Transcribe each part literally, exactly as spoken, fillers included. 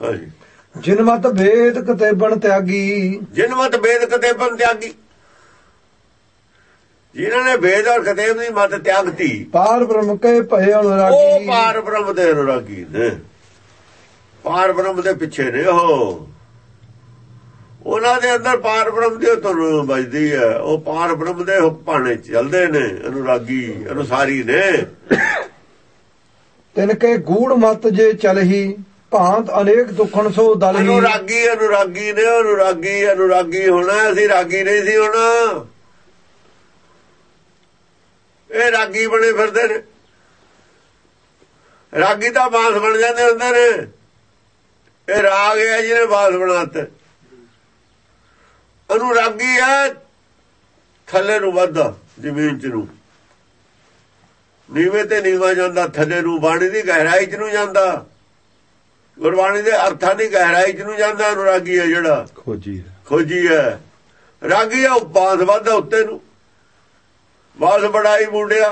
ਹਾਂਜੀ ਜਿਨ ਮਤ ਵੇਦ ਕਤੇਬਨ ਤਿਆਗੀ, ਜਿਨ ਮਤ ਵੇਦ ਕਤੇਬਨ ਤਿਆਗੀ, ਜਿਨ੍ਹਾਂ ਨੇ ਵੇਦ ਔਰ ਕਤੇਬ ਦੀ ਮਤ ਤਿਆਗਤੀ, ਪਾਰ ਬ੍ਰਹਮ ਕੇ ਭਏ ਅਨੁਰਾਗੀ। ਉਹ ਪਾਰ ਬ੍ਰਹਮ ਦੇ ਅਨੁਰਾਗੀ ਨੇ, ਪਾਰ ਬ੍ਰਹਮ ਦੇ ਪਿੱਛੇ ਨੇ। ਉਹ ਉਹਨਾਂ ਦੇ ਅੰਦਰ ਪਾਰ ਬ੍ਰਹਮ ਦੀ ਧੁਨ ਵੱਜਦੀ ਹੈ, ਉਹ ਪਾਰ ਬ੍ਰਹਮ ਦੇ ਭਾਣੇ ਚੱਲਦੇ ਨੇ, ਅਨੁਰਾਗੀ ਅਨੁਸਾਰੀ ਨੇ। ਤਿਨ ਕੇ ਗੂੜ ਮਤ ਜੇ ਚਲਹੀ, ਭਾਂਤ ਅਨੇਕ ਦੁਖਣ ਸੋ ਦਲਹੀ। ਅਨੁਰਾਗੀ ਅਨੁਰਾਗੀ ਨੇ, ਅਨੁਰਾਗੀ ਅਨੁਰਾਗੀ ਹੋਣਾ, ਅਸੀਂ ਰਾਗੀ ਨਹੀਂ ਸੀ ਹੋਣਾ। ਇਹ ਰਾਗੀ ਬਣੇ ਫਿਰਦੇ ਨੇ, ਰਾਗੀ ਤਾਂ ਬਾਂਸ ਬਣ ਜਾਂਦੇ ਹੁੰਦੇ ਨੇ, ਇਹ ਰਾਗ ਹੈ ਜਿਹਨੇ ਬਾਂਸ ਬਣਾਤੇ। ਅਨੁਰਾਗੀ ਹੈ ਥੱਲੇ ਨੂੰ ਵੱਧਦਾ, ਜ਼ਮੀਨ ਚ ਨੂੰ ਨੀਵੇਂ ਤੇ ਨੀਵਾਂ ਜਾਂਦਾ, ਥੱਲੇ ਨੂੰ ਬਾਣੀ ਦੀ ਗਹਿਰਾਈ ਚ ਨੂੰ ਜਾਂਦਾ, ਗੁਰਬਾਣੀ ਦੇ ਅਰਥਾਂ ਦੀ ਗਹਿਰਾਈ ਚ ਨੂੰ ਜਾਂਦਾ। ਅਨੁਰਾਗੀ ਹੈ ਜਿਹੜਾ ਖੋਜੀ ਹੈ, ਖੋਜੀ ਹੈ। ਰਾਗੀ ਹੈ ਬਾਂਸ ਵੱਧਦਾ ਉੱਤੇ ਨੂੰ, ਬਾਂਸ ਬੜਾਈ ਮੁੰਡਿਆ।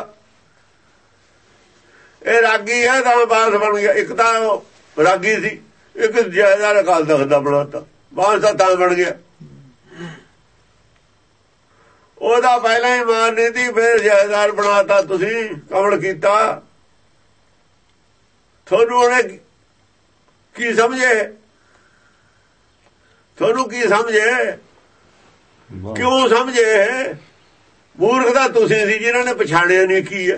ਇਹ ਰਾਗੀ ਹੈ ਤਾਂ ਬਾਂਸ ਬਣ ਗਿਆ। ਇੱਕ ਤਾਂ ਰਾਗੀ ਸੀ, ਇੱਕ ਜਾਇਦਾਰ ਅਕਾਲ ਤਖਤ ਦਾ ਬਣਾਤਾ, ਬਾਂਸ ਦਾ ਤਾਂ ਬਣ ਗਿਆ। ਉਹਦਾ ਪਹਿਲਾਂ ਹੀ ਮਾਨ ਨਹੀਂ ਸੀ, ਫਿਰ ਜਾਇਦਾਰ ਬਣਾਤਾ। ਤੁਸੀਂ ਕਮਲ ਕੀਤਾ। ਤੁਹਾਨੂੰ ਉਹਨੇ ਕੀ ਸਮਝੇ, ਤੁਹਾਨੂੰ ਕੀ ਸਮਝੇ, ਕਿਉਂ ਸਮਝੇ? ਮੂਰਖ ਦਾ ਤੁਸੀਂ ਸੀ ਜਿਨ੍ਹਾਂ ਨੇ ਪਛਾਣਿਆ ਨਹੀਂ ਕੀ ਹੈ।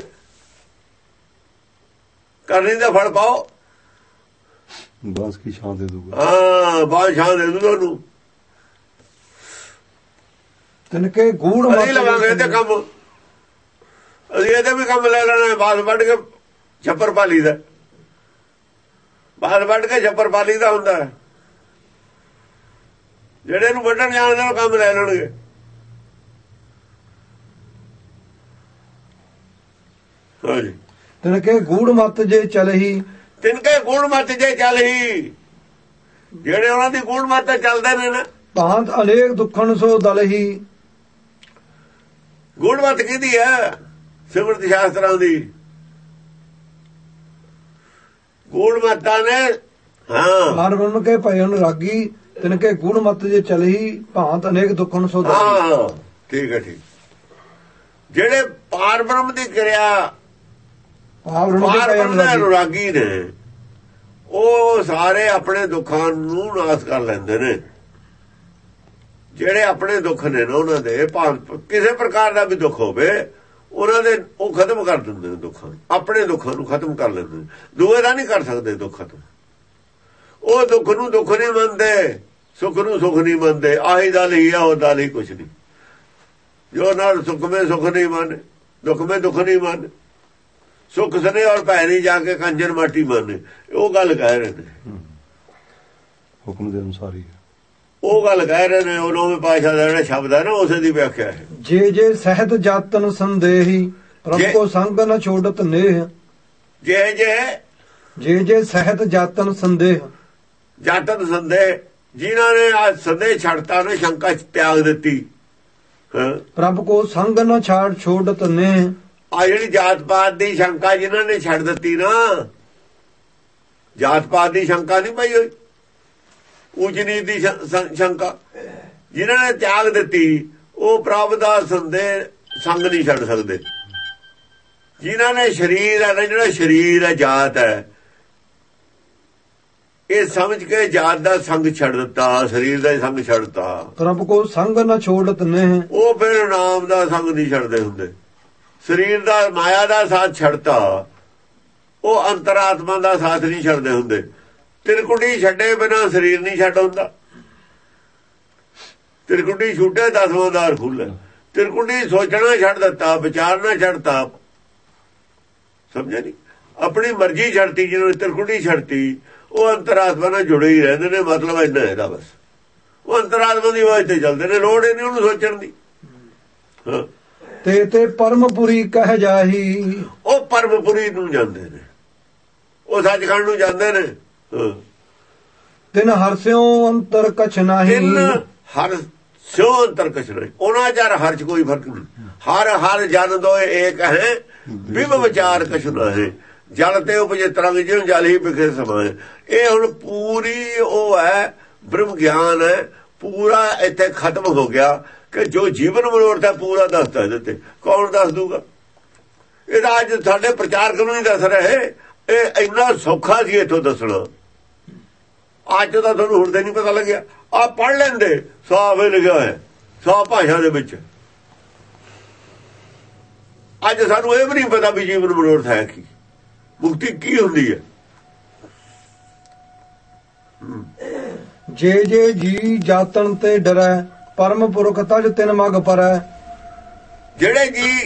ਕਰਨੀ ਦਾ ਫਲ ਪਾਓ, ਬਾਂਸ ਕੀ ਛਾਂ ਦੇ ਦੂਗਾ। ਹਾਂ ਬਾਂਸ ਛਾਂ ਦੇ ਦੂ ਤੁਹਾਨੂੰ। ਤਿਨਕੇ ਗੂੜ ਅਸੀਂ ਲਵਾਂਗੇ ਤੇ ਕੰਮ, ਅਸੀਂ ਇਹਦੇ ਵੀ ਕੰਮ ਲੈ ਲੈਣਾ। ਬਾਂਸ ਵੱਢ ਕੇ ਛੱਪਰ ਪਾਲੀ ਦਾ, ਬਾਂਸ ਵੱਢ ਕੇ ਛੱਪਰ ਪਾਲੀ ਦਾ ਹੁੰਦਾ। ਜਿਹੜੇ ਨੂੰ ਵੱਢਣ ਜਾਣਦੇ ਉਹ ਕੰਮ ਲੈ ਲੈਣਗੇ। ਹਾਂਜੀ ਤਿਨਕੇ ਗੂੜ ਮਤ ਜੇ ਚਲਹੀ, ਤਿਨਕੇ ਗੂੜ ਮਤ ਜੇ ਚਲਹੀ, ਜਿਹੜੇ ਉਹਨਾਂ ਦੀ ਗੂੜ ਮਤ ਚੱਲਦੇ ਨੇ ਨਾ। ਭਾਂਤ ਅਨੇਕ ਦੁਖਣ ਸੋ ਦਲਹੀ। ਗੂੜ ਮਤ ਕਿਹਦੀ ਹੈ? ਸਿਮਰਤ ਸ਼ਾਸਤਰਾਂ ਦੀ ਗੂੜ ਮਤਾਂ ਨੇ। ਹਾਂ ਪਾਰ ਬ੍ਰਹਮ ਕੇ ਭਏ ਅਨੁਰਾਗੀ, ਤਿਨਕੇ ਗੂੜ ਮਤ ਜੇ ਚਲਹੀ, ਭਾਂਤ ਅਨੇਕ ਦੁਖਣ ਸੋ ਦਲਹੀ। ਹਾਂ ਠੀਕ ਹੈ ਠੀਕ। ਜਿਹੜੇ ਪਾਰ ਬ੍ਰਹਮ ਦੀ ਕਿਰਿਆ, ਪਾਰ ਬ੍ਰਹਮ ਦੇ ਅਨੁਰਾਗੀ ਨੇ, ਉਹ ਸਾਰੇ ਆਪਣੇ ਦੁੱਖਾਂ ਨੂੰ ਨਾਸ ਕਰ ਲੈਂਦੇ ਨੇ। ਜਿਹੜੇ ਆਪਣੇ ਦੁੱਖ ਨੇ ਨਾ ਉਹਨਾਂ ਦੇ, ਕਿਸੇ ਪ੍ਰਕਾਰ ਦਾ ਵੀ ਦੁੱਖ ਹੋਵੇ, ਉਹਨਾਂ ਦੇ ਉਹ ਖਤਮ ਕਰ ਦਿੰਦੇ ਨੇ ਦੁੱਖਾਂ ਨੂੰ। ਆਪਣੇ ਦੁੱਖਾਂ ਨੂੰ ਖਤਮ ਕਰ ਲੈਂਦੇ ਨੇ, ਦੂਏ ਦਾ ਨਹੀਂ ਕਰ ਸਕਦੇ ਦੁੱਖ ਖਤਮ। ਉਹ ਦੁੱਖ ਨੂੰ ਦੁੱਖ ਨਹੀਂ ਮੰਨਦੇ, ਸੁੱਖ ਨੂੰ ਸੁੱਖ ਨਹੀਂ ਮੰਨਦੇ। ਆਹੀ ਦਲ ਹੀ ਆ, ਉਹ ਦਲ ਹੀ ਕੁਛ ਨਹੀਂ। ਜੋ ਨਾਲ ਸੁੱਖ ਮੇ ਸੁੱਖ ਨਹੀਂ ਮੰਨੇ, ਦੁੱਖ ਮੇ ਦੁੱਖ ਨਹੀਂ ਮੰਨੇ, ਸੁੱਖ ਸਨੇ ਔਰ ਭੈਣੀ ਜਾ ਕੇ ਕੰਜਨ ਮਾਟੀ ਮੰਨੇ। ਉਹ ਗੱਲ ਕਹਿ ਰਹੇ ਨੇ, ਹੁਕਮ ਦੇ ਅਨੁਸਾਰ ਹੀ ਉਹ ਗੱਲ ਕਹਿ ਰਹੇ ਨੇ। ਉਹ ਨੌਵੇਂ ਪਾਤਸ਼ਾਹ ਦਾ ਜਿਹੜਾ ਸ਼ਬਦ ਹੈ ਨਾ, ਉਸੇ ਦੀ ਵਿਆਖਿਆ ਹੈ। ਜੇ ਜੇ ਸਹਿਤ ਜਾਤਨ ਸੰਦੇਹੀ, ਪ੍ਰਭ ਕੋ ਸੰਗ ਨ ਛੋੜਤ ਨੇਹ। ਜੇ ਜੇ ਜੇ ਜੇ ਸਹਿਤ ਜਾਤਨ ਸੰਦੇਹ, ਜਾਤਨ ਸੰਦੇਹ, ਜਿਨ੍ਹਾਂ ਨੇ ਆ ਸੰਦੇਹ ਛੱਡਤਾ ਨਾ, ਸ਼ੰਕਾ ਤਿਆਗ ਦਿੱਤੀ। ਪ੍ਰਭ ਕੋ ਸੰਗ ਨ ਛਾੜ ਛੋੜਤ ਨੇਹ। ਆ ਜਿਹੜੀ ਜਾਤ ਪਾਤ ਦੀ ਸ਼ੰਕਾ ਜਿਨ੍ਹਾਂ ਨੇ ਛੱਡ ਦਿੱਤੀ ਨਾ, ਜਾਤ ਪਾਤ ਦੀ ਸ਼ੰਕਾ ਨਹੀਂ ਪਈ ਹੋਈ, ਊਚ ਨੀਚ ਦੀ ਸ਼ੰਕਾ ਜਿਨ੍ਹਾਂ ਨੇ ਤਿਆਗ ਦਿੱਤੀ, ਉਹ ਪ੍ਰਭ ਦਾ ਸੰਦੇਹ ਸੰਗ ਨਹੀਂ ਛੱਡ ਸਕਦੇ। ਜਿਨ੍ਹਾਂ ਨੇ ਸਰੀਰ ਹੈ ਨਾ, ਜਿਹੜਾ ਸਰੀਰ ਹੈ ਜਾਤ ਹੈ, ਇਹ ਸਮਝ ਕੇ ਜਾਤ ਦਾ ਸੰਗ ਛੱਡ ਦਿੱਤਾ, ਸਰੀਰ ਦਾ ਸੰਗ ਛੱਡਤਾ। ਪ੍ਰਭ ਕੋ ਸੰਗ ਨ ਛੋੜਤ ਨੇਹ। ਉਹ ਫਿਰ ਨਾਮ ਦਾ ਸੰਗ ਨਹੀਂ ਛੱਡਦੇ ਹੁੰਦੇ, ਸਰੀਰ ਦਾ ਮਾਇਆ ਦਾ ਸਾਥ ਛੱਡਤਾ, ਉਹ ਅੰਤਰਾਤਮਾ ਦਾ ਸਾਥ ਨਹੀਂ ਛੱਡਦੇ ਹੁੰਦੇ। ਤਿਰਕੁਟੀ ਛੱਡੇ ਬਿਨਾਂ ਸਰੀਰ ਨਹੀਂ ਛੱਡ ਹੁੰਦਾ। ਤਿਰਕੁਟੀ ਛੁੱਟੇ ਦਸਵਾਂ ਦਾਰ ਖੁੱਲੇ। ਤਿਰਕੁਟੀ ਸੋਚਣਾ ਛੱਡ ਦਿੱਤਾ, ਵਿਚਾਰਨਾ ਛੱਡਤਾ, ਸਮਝੇ ਨਹੀਂ? ਆਪਣੀ ਮਰਜ਼ੀ ਛੱਡਤੀ। ਜਿਹਨੂੰ ਤਿਰਕੁਟੀ ਛੱਡਤੀ, ਉਹ ਅੰਤਰਾਤਮਾ ਨਾਲ ਜੁੜੇ ਹੀ ਰਹਿੰਦੇ ਨੇ। ਮਤਲਬ ਇੰਨਾ ਇਹਦਾ ਬਸ, ਉਹ ਅੰਤਰਾਤਮਾ ਦੀ ਆਵਾਜ਼ ਤੇ ਚੱਲਦੇ ਨੇ, ਲੋੜ ਹੀ ਨਹੀਂ ਉਹਨੂੰ ਸੋਚਣ ਦੀ। ਹਾਂ ਤੇ ਤੇ ਪਰਮਪੁਰੀ ਕਹਿ ਜਾਹੀ। ਉਹ ਪਰਮਪੁਰੀ ਨੂੰ ਜਾਂਦੇ ਨੇ, ਉਹ ਸੱਚਖੰਡ ਨੂੰ ਜਾਂਦੇ ਨੇ। ਤਿਨ ਹਰਸਿਓ ਅੰਤਰ ਕਛ ਨਾਹੀ। ਤਿਨ ਹਰ ਸਿਓ ਅੰਤਰ ਕਛ ਨਹੀਂ। ਉਹਨਾਂ ਚਾਰ ਹਰ ਚ ਕੋਈ ਫਰਕ ਨਹੀਂ। ਹਰ ਹਰ ਜਨ ਦੋਏ ਏਕ ਹੈ, ਵਿਭ ਵਿਚਾਰ ਕਛ ਨਾਹੀ। ਜਲ ਤੇ ਉਪਜੇ ਤਰੰਗ ਜਿਉ ਜਲ ਹੀ ਵਿਖੇ ਸਮਾਏ। ਇਹ ਹੁਣ ਪੂਰੀ ਉਹ ਹੈ ਬ੍ਰਹਮ ਗਿਆਨ ਹੈ ਪੂਰਾ ਇੱਥੇ ਖਤਮ ਹੋ ਗਿਆ ਕਿ ਜੋ ਜੀਵਨ ਮਨੋਰਥ ਹੈ ਪੂਰਾ ਦੱਸਦਾ ਇਹਦੇ ਤੇ। ਕੌਣ ਦੱਸ ਦੂਗਾ? ਇਹਦਾ ਅੱਜ ਸਾਡੇ ਪ੍ਰਚਾਰਕ ਨੂੰ ਨਹੀਂ ਦੱਸ ਰਹੇ। ਇਹ ਇੰਨਾ ਸੌਖਾ ਸੀ ਇੱਥੋਂ ਦੱਸਣਾ। ਅੱਜ ਤਾਂ ਤੁਹਾਨੂੰ ਹੁਣ ਤੇ ਨਹੀਂ ਪਤਾ ਲੱਗਿਆ। ਆ ਪੜ੍ਹ ਲੈਂਦੇ ਸਾਫ ਲਿਖਿਆ ਹੋਇਆ ਸਾਫ ਭਾਸ਼ਾ ਦੇ ਵਿੱਚ। ਅੱਜ ਸਾਨੂੰ ਇਹ ਵੀ ਨਹੀਂ ਪਤਾ ਵੀ ਜੀਵਨ ਮਨੋਰਥ ਹੈ ਕੀ, ਮੁਕਤੀ ਕੀ ਹੁੰਦੀ ਹੈ। ਜੇ ਜੇ ਜੀ ਜਾਤਨ ਤੇ ਡਰੈ ਪਰਮ ਪੁਰਖ ਤਜ ਤਿਨ ਮਗ ਪਰੈ। ਜਿਹੜੇ ਜੀ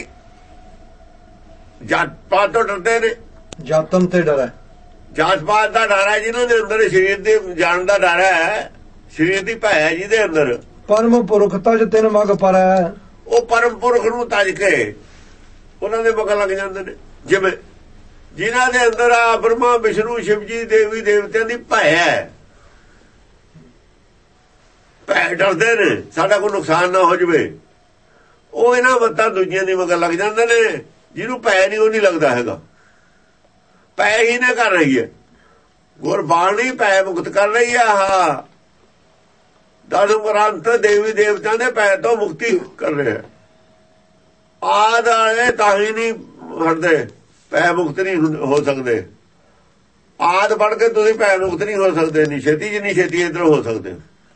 ਜਾਤ ਪਾਤ ਤੋਂ ਡਰਦੇ ਨੇ, ਜਾਤਨ ਤੇ ਡਰੈ, ਜਾਤ ਪਾਤ ਦਾ ਡਰ ਹੈ ਜਿਹਨਾਂ ਦੇ ਅੰਦਰ, ਸਰੀਰ ਦੇ ਜਾਣ ਦਾ ਡਰ ਹੈ, ਸਰੀਰ ਦੀ ਭੈ ਹੈ ਜਿਹਦੇ ਅੰਦਰ। ਪਰਮ ਪੁਰਖ ਤਜ ਤਿਨ ਮਗ ਪਰੈ। ਉਹ ਪਰਮ ਪੁਰਖ ਨੂੰ ਤਜ ਕੇ ਉਹਨਾਂ ਦੇ ਮਗਰ ਲੱਗ ਜਾਂਦੇ ਨੇ। ਜਿਵੇਂ ਜਿਨ੍ਹਾਂ ਦੇ ਅੰਦਰ ਆ ਬ੍ਰਹਮਾ ਵਿਸ਼ਨੂੰ ਸ਼ਿਵ ਜੀ ਦੇਵੀ ਦੇਵਤਿਆਂ ਦੀ ਭੈ ਹੈ, ਭੈ ਡਰਦੇ ਨੇ ਸਾਡਾ ਕੋਈ ਨੁਕਸਾਨ ਨਾ ਹੋ ਜਵੇ, ਉਹ ਇਹਨਾਂ ਮੱਤਾਂ ਦੂਜੀਆਂ ਦੀ ਮਗਰ ਲੱਗ ਜਾਂਦੇ ਨੇ। ਜਿਹਨੂੰ ਭੈ ਨਹੀਂ ਉਹ ਨਹੀਂ ਲੱਗਦਾ ਹੈਗਾ। ਭੈ ਹੀ ਨਾ ਕਰ ਰਹੀ ਹੈ ਗੁਰਬਾਣੀ, ਭੈ ਮੁਕਤ ਕਰ ਰਹੀ ਹੈ। ਆਹ ਦਸ ਗ੍ਰੰਥ ਦੇਵੀ ਦੇਵਤਿਆਂ ਦੇ ਭੈ ਤੋਂ ਮੁਕਤੀ ਕਰ ਰਿਹਾ। ਆਦ ਵਾਲੇ ਤਾਂ ਹੀ ਨਹੀਂ ਹਟਦੇ, ਭੈ ਮੁਕਤ ਨਹੀਂ ਹੋ ਸਕਦੇ। ਆਦ ਪੜ੍ਹ ਕੇ ਤੁਸੀਂ ਭੈ ਮੁਕਤ ਨਹੀਂ ਹੋ ਸਕਦੇ, ਨਹੀਂ ਛੇਤੀ ਜਿੰਨੀ ਛੇਤੀ ਇੱਧਰ ਹੋ ਸਕਦੇ।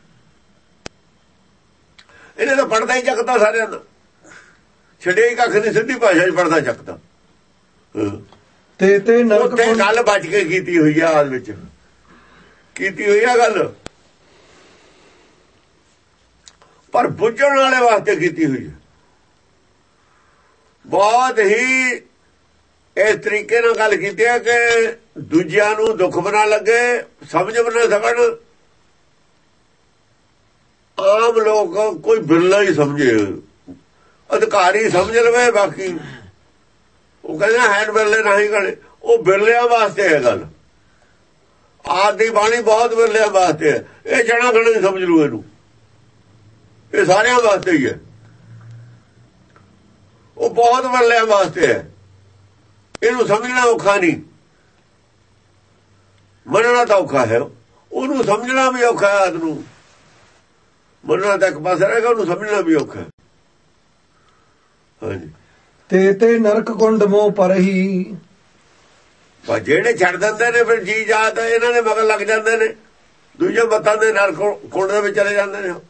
ਇਹਨੇ ਤਾਂ ਪੜ੍ਹਦਾ ਹੀ ਚੱਕਦਾ ਸਾਰਿਆਂ ਦਾ, ਛੱਡਿਆ ਹੀ ਕੱਖ ਨਹੀਂ, ਸਿੱਧੀ ਭਾਸ਼ਾ 'ਚ ਪੜ੍ਹਦਾ ਚੱਕਦਾ। ਤੇ ਤੇ ਨਰਕ ਉੱਥੇ ਗੱਲ ਬਚ ਕੇ ਕੀਤੀ ਹੋਈ ਆ, ਆਦ ਵਿੱਚ ਕੀਤੀ ਹੋਈ ਆ ਗੱਲ, ਪਰ ਬੁੱਝਣ ਵਾਲੇ ਵਾਸਤੇ ਕੀਤੀ ਹੋਈ ਹੈ। ਬਹੁਤ ਹੀ ਇਸ ਤਰੀਕੇ ਨਾਲ ਗੱਲ ਕੀਤੀ ਹੈ ਕਿ ਦੂਜਿਆਂ ਨੂੰ ਦੁੱਖ ਬਣਾ ਲੱਗੇ, ਸਮਝ ਬਣਾ ਸਕਣ। ਆਮ ਲੋਕ ਕੋਈ ਬਿਰਲਾ ਹੀ ਸਮਝੇ, ਅਧਿਕਾਰੀ ਸਮਝ ਲਵੇ, ਬਾਕੀ ਉਹ ਕਹਿੰਦੇ ਹੈਂਡ ਬਿਰਲੇ ਨਹੀਂ ਗਣੇ। ਉਹ ਬਿਰਲਿਆਂ ਵਾਸਤੇ ਹੈ ਗੱਲ। ਆਦੀ ਬਾਣੀ ਬਹੁਤ ਬਿਰਲਿਆਂ ਵਾਸਤੇ ਹੈ। ਇਹ ਜਣਾ ਗਣੇ ਸਮਝ ਲੂ ਇਹਨੂੰ, ਇਹ ਸਾਰਿਆਂ ਵਾਸਤੇ ਹੀ ਹੈ। ਉਹ ਬਹੁਤ ਬਿਰਲਿਆਂ ਵਾਸਤੇ ਹੈ। ਇਹਨੂੰ ਸਮਝਣਾ ਔਖਾ ਨਹੀਂ, ਮੰਨਣਾ ਤਾਂ ਔਖਾ ਹੈ। ਉਹਨੂੰ ਸਮਝਣਾ ਵੀ ਔਖਾ ਹੈ। ਆਦਮੀ ਮੰਨਣਾ ਤਾਂ ਇੱਕ ਪਾਸੇ ਰਹੇਗਾ, ਉਹਨੂੰ ਸਮਝਣਾ ਵੀ ਔਖਾ ਹੈ। ਹਾਂਜੀ। ਤੇ ਤੇ ਨਰਕ ਕੁੰਡ ਮੋਹ ਪਰਹੀ। ਪਰ ਜਿਹੜੇ ਛੱਡ ਦਿੰਦੇ ਨੇ ਫਿਰ ਜੀ ਜਾਤ ਇਹਨਾਂ ਦੇ ਮਗਰ ਲੱਗ ਜਾਂਦੇ ਨੇ, ਦੂਜੇ ਮਤਾਂ ਦੇ ਨਰਕ ਕੁੰਡ ਦੇ ਵਿੱਚ ਚਲੇ ਜਾਂਦੇ ਨੇ।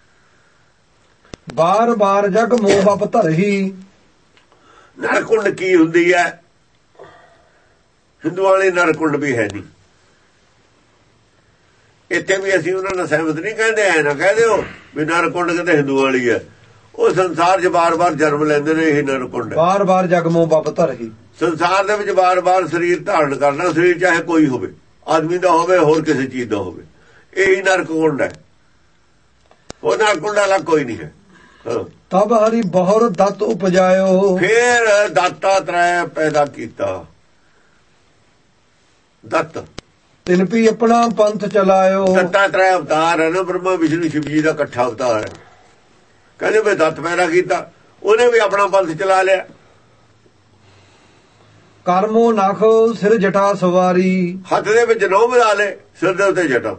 ਬਾਰ ਬਾਰ ਜਗ ਮੋਹ ਬਪ ਧਰਹੀ। ਨਰਕ ਕੁੰਡ ਕੀ ਹੁੰਦੀ ਹੈ? ਹਿੰਦੂਆਂ ਵਾਲੀ ਨਰਕ ਕੁੰਡ ਵੀ ਹੈ ਨਹੀਂ। ਇੱਥੇ ਵੀ ਅਸੀਂ ਉਹਨਾਂ ਨਾਲ ਸਹਿਮਤ ਨਹੀਂ ਕਹਿੰਦੇ, ਐ ਨਾ ਕਹਿ ਦਿਓ ਵੀ ਨਰਕ ਕੁੰਡ ਕਿਤੇ ਹਿੰਦੂਆਂ ਵਾਲੀ ਹੈ। ਉਹ ਸੰਸਾਰ 'ਚ ਬਾਰ-ਬਾਰ ਜਨਮ ਲੈਂਦੇ ਨੇ, ਇਹ ਨਰਕ ਕੁੰਡ ਹੈ। ਬਾਰ ਬਾਰ ਜਗ ਮੋਹ ਬਪ ਧਰਹੀ। ਸੰਸਾਰ ਦੇ ਵਿੱਚ ਬਾਰ-ਬਾਰ ਸਰੀਰ ਧਾਰਨ ਕਰਨਾ, ਸਰੀਰ ਚਾਹੇ ਕੋਈ ਹੋਵੇ, ਆਦਮੀ ਦਾ ਹੋਵੇ ਹੋਰ ਕਿਸੇ ਚੀਜ਼ ਦਾ ਹੋਵੇ, ਇਹੀ ਨਰਕ ਕੁੰਡ ਹੈ। ਉਹ ਨਰਕ ਕੁੰਡ ਅਲੱਗ ਕੋਈ ਨਹੀਂ ਹੈ। ਤਬ ਹਰੀ ਬਹੁਰ ਦਤ ਉਪਜਾਇਓ। ਫੇਰ ਦਾਤਾ ਤ੍ਰੈ ਪੈਦਾ ਕੀਤਾ। ਦੱਤ ਤਿਨ ਵੀ ਆਪਣਾ ਪੰਥ ਚਲਾਇਓ। ਦੱਤਾ ਤ੍ਰੈ ਅਵਤਾਰ ਹੈ ਨਾ, ਬ੍ਰਹਮਾ ਵਿਸ਼ਨੂੰ ਸ਼ਿਵ ਜੀ ਦਾ ਇਕੱਠਾ ਅਵਤਾਰ ਹੈ। ਕਹਿੰਦੇ ਵੀ ਦੱਤ ਪੈਦਾ ਕੀਤਾ, ਉਹਨੇ ਵੀ ਆਪਣਾ ਪੰਥ ਚਲਾ ਲਿਆ। ਕਰਮੋ ਨਖ ਸਿਰ ਜਟਾ ਸਵਾਰੀ। ਹੱਥ ਦੇ ਵਿੱਚ ਨਹੁੰ ਵਧਾ ਲੈ, ਸਿਰ ਦੇ ਉੱਤੇ ਜਟਾ।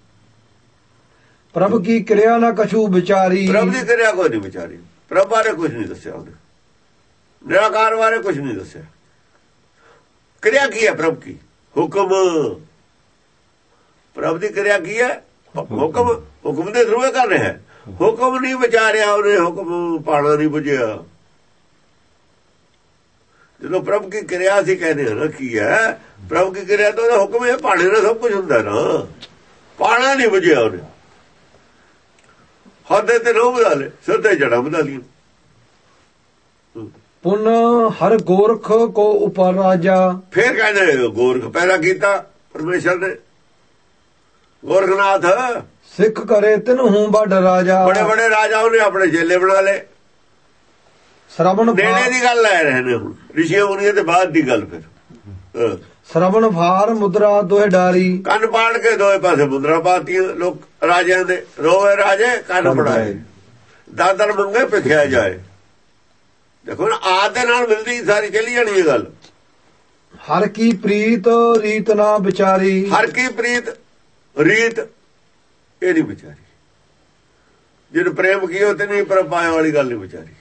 ਪ੍ਰਭ ਕੀ ਕਿਰਿਆ ਨਾ ਕਛੂ ਵਿਚਾਰੀ। ਪ੍ਰਭ ਦੀ ਕਿਰਿਆ ਕੋਈ ਨਹੀਂ ਵਿਚਾਰੀ। ਪ੍ਰਭ ਬਾਰੇ ਕੁਝ ਨਹੀਂ ਦੱਸਿਆ ਉਹਨੇ, ਨਿਰਾਕਾਰ ਬਾਰੇ ਕੁਝ ਨਹੀਂ ਦੱਸਿਆ। ਕਿਰਿਆ ਕੀ ਹੈ ਪ੍ਰਭ ਕੀ? ਹੁਕਮ। ਪ੍ਰਭ ਦੀ ਕਿਰਿਆ ਕੀ ਹੈ? ਹੁਕਮ। ਹੁਕਮ ਦੇ ਥਰੂ ਕਰ ਰਿਹਾ ਹੈ। ਹੁਕਮ ਨਹੀਂ ਵਿਚਾਰਿਆ ਉਹਨੇ, ਹੁਕਮ ਪਾਣਾ ਨਹੀਂ ਬੁਝਿਆ। ਜਦੋਂ ਪ੍ਰਭ ਕੀ ਕਿਰਿਆ ਸੀ ਕਹਿੰਦੇ ਨਾ ਕੀ ਹੈ? ਪ੍ਰਭ ਕੀ ਕਿਰਿਆ ਤਾਂ ਉਹਦਾ ਹੁਕਮ ਹੈ। ਪਾਣੇ ਨਾਲ ਸਭ ਕੁਝ ਹੁੰਦਾ ਨਾ, ਪਾਣਾ ਨਹੀਂ ਬੁਝਿਆ ਉਹਨੇ। ਹੱਦੇ ਤੇ ਨਹੁੰ ਵਧਾ ਲੈ, ਸਿਰ ਤੇ ਜੜਾ ਵਧਾ ਲਈ। ਪੁਨ ਹਰ ਗੋਰਖ ਕੋ ਉਪਰ ਰਾਜਾ। ਫੇਰ ਕਹਿੰਦੇ ਗੋਰਖ ਪੈਦਾ ਕੀਤਾ ਪਰਮੇਸ਼ਰ ਨੇ, ਗੋਰਖਨਾਥ। ਸਿੱਖ ਕਰੇ ਤਿਨਹੂ ਵੱਡ ਰਾਜਾ। ਬੜੇ ਬੜੇ ਰਾਜਾ ਉਹਨੇ ਆਪਣੇ ਚੇਲੇ ਬਣਾ ਲਏ। ਸ਼ਰਵਣ ਨੇੜੇ ਦੀ ਗੱਲ ਲੈ ਰਹੇ ਨੇ ਹੁਣ, ਰਿਸ਼ੀਆਂ ਮੁਨੀਆਂ ਦੇ ਬਾਅਦ ਦੀ ਗੱਲ। ਫਿਰ ਸ਼ਰਵਣ ਭਾਰ ਮੁਦਰਾ ਦੋਏ ਡਾਰੀ। ਕੰਨ ਪਾੜ ਕੇ ਦੋਏ ਪਾਸੇ ਮੁਦਰਾ ਪਾਤੀਆਂ ਲੋਕ ਰਾਜਿਆਂ ਦੇ। ਰੋਵੇ ਰਾਜੇ ਕੰਨ ਪੜਾਏ, ਦਾਦਰ ਮੰਗੇ ਭਿਖਿਆ ਜਾਏ। ਦੇਖੋ ਨਾ, ਆਦ ਦੇ ਨਾਲ ਮਿਲਦੀ ਸਾਰੀ ਚੱਲੀ ਜਾਣੀ ਇਹ ਗੱਲ। ਹਰ ਕੀ ਪ੍ਰੀਤ ਰੀਤ ਨਾ ਵਿਚਾਰੀ। ਹਰ ਕੀ ਪ੍ਰੀਤ ਰੀਤ ਇਹ ਨਹੀਂ ਵਿਚਾਰੀ। ਜਿਹਨੂੰ ਪ੍ਰੇਮ ਕੀਓ ਤੇ ਨਹੀਂ ਪਰ ਪਾਇਆ ਵਾਲੀ ਗੱਲ ਨਹੀਂ ਵਿਚਾਰੀ।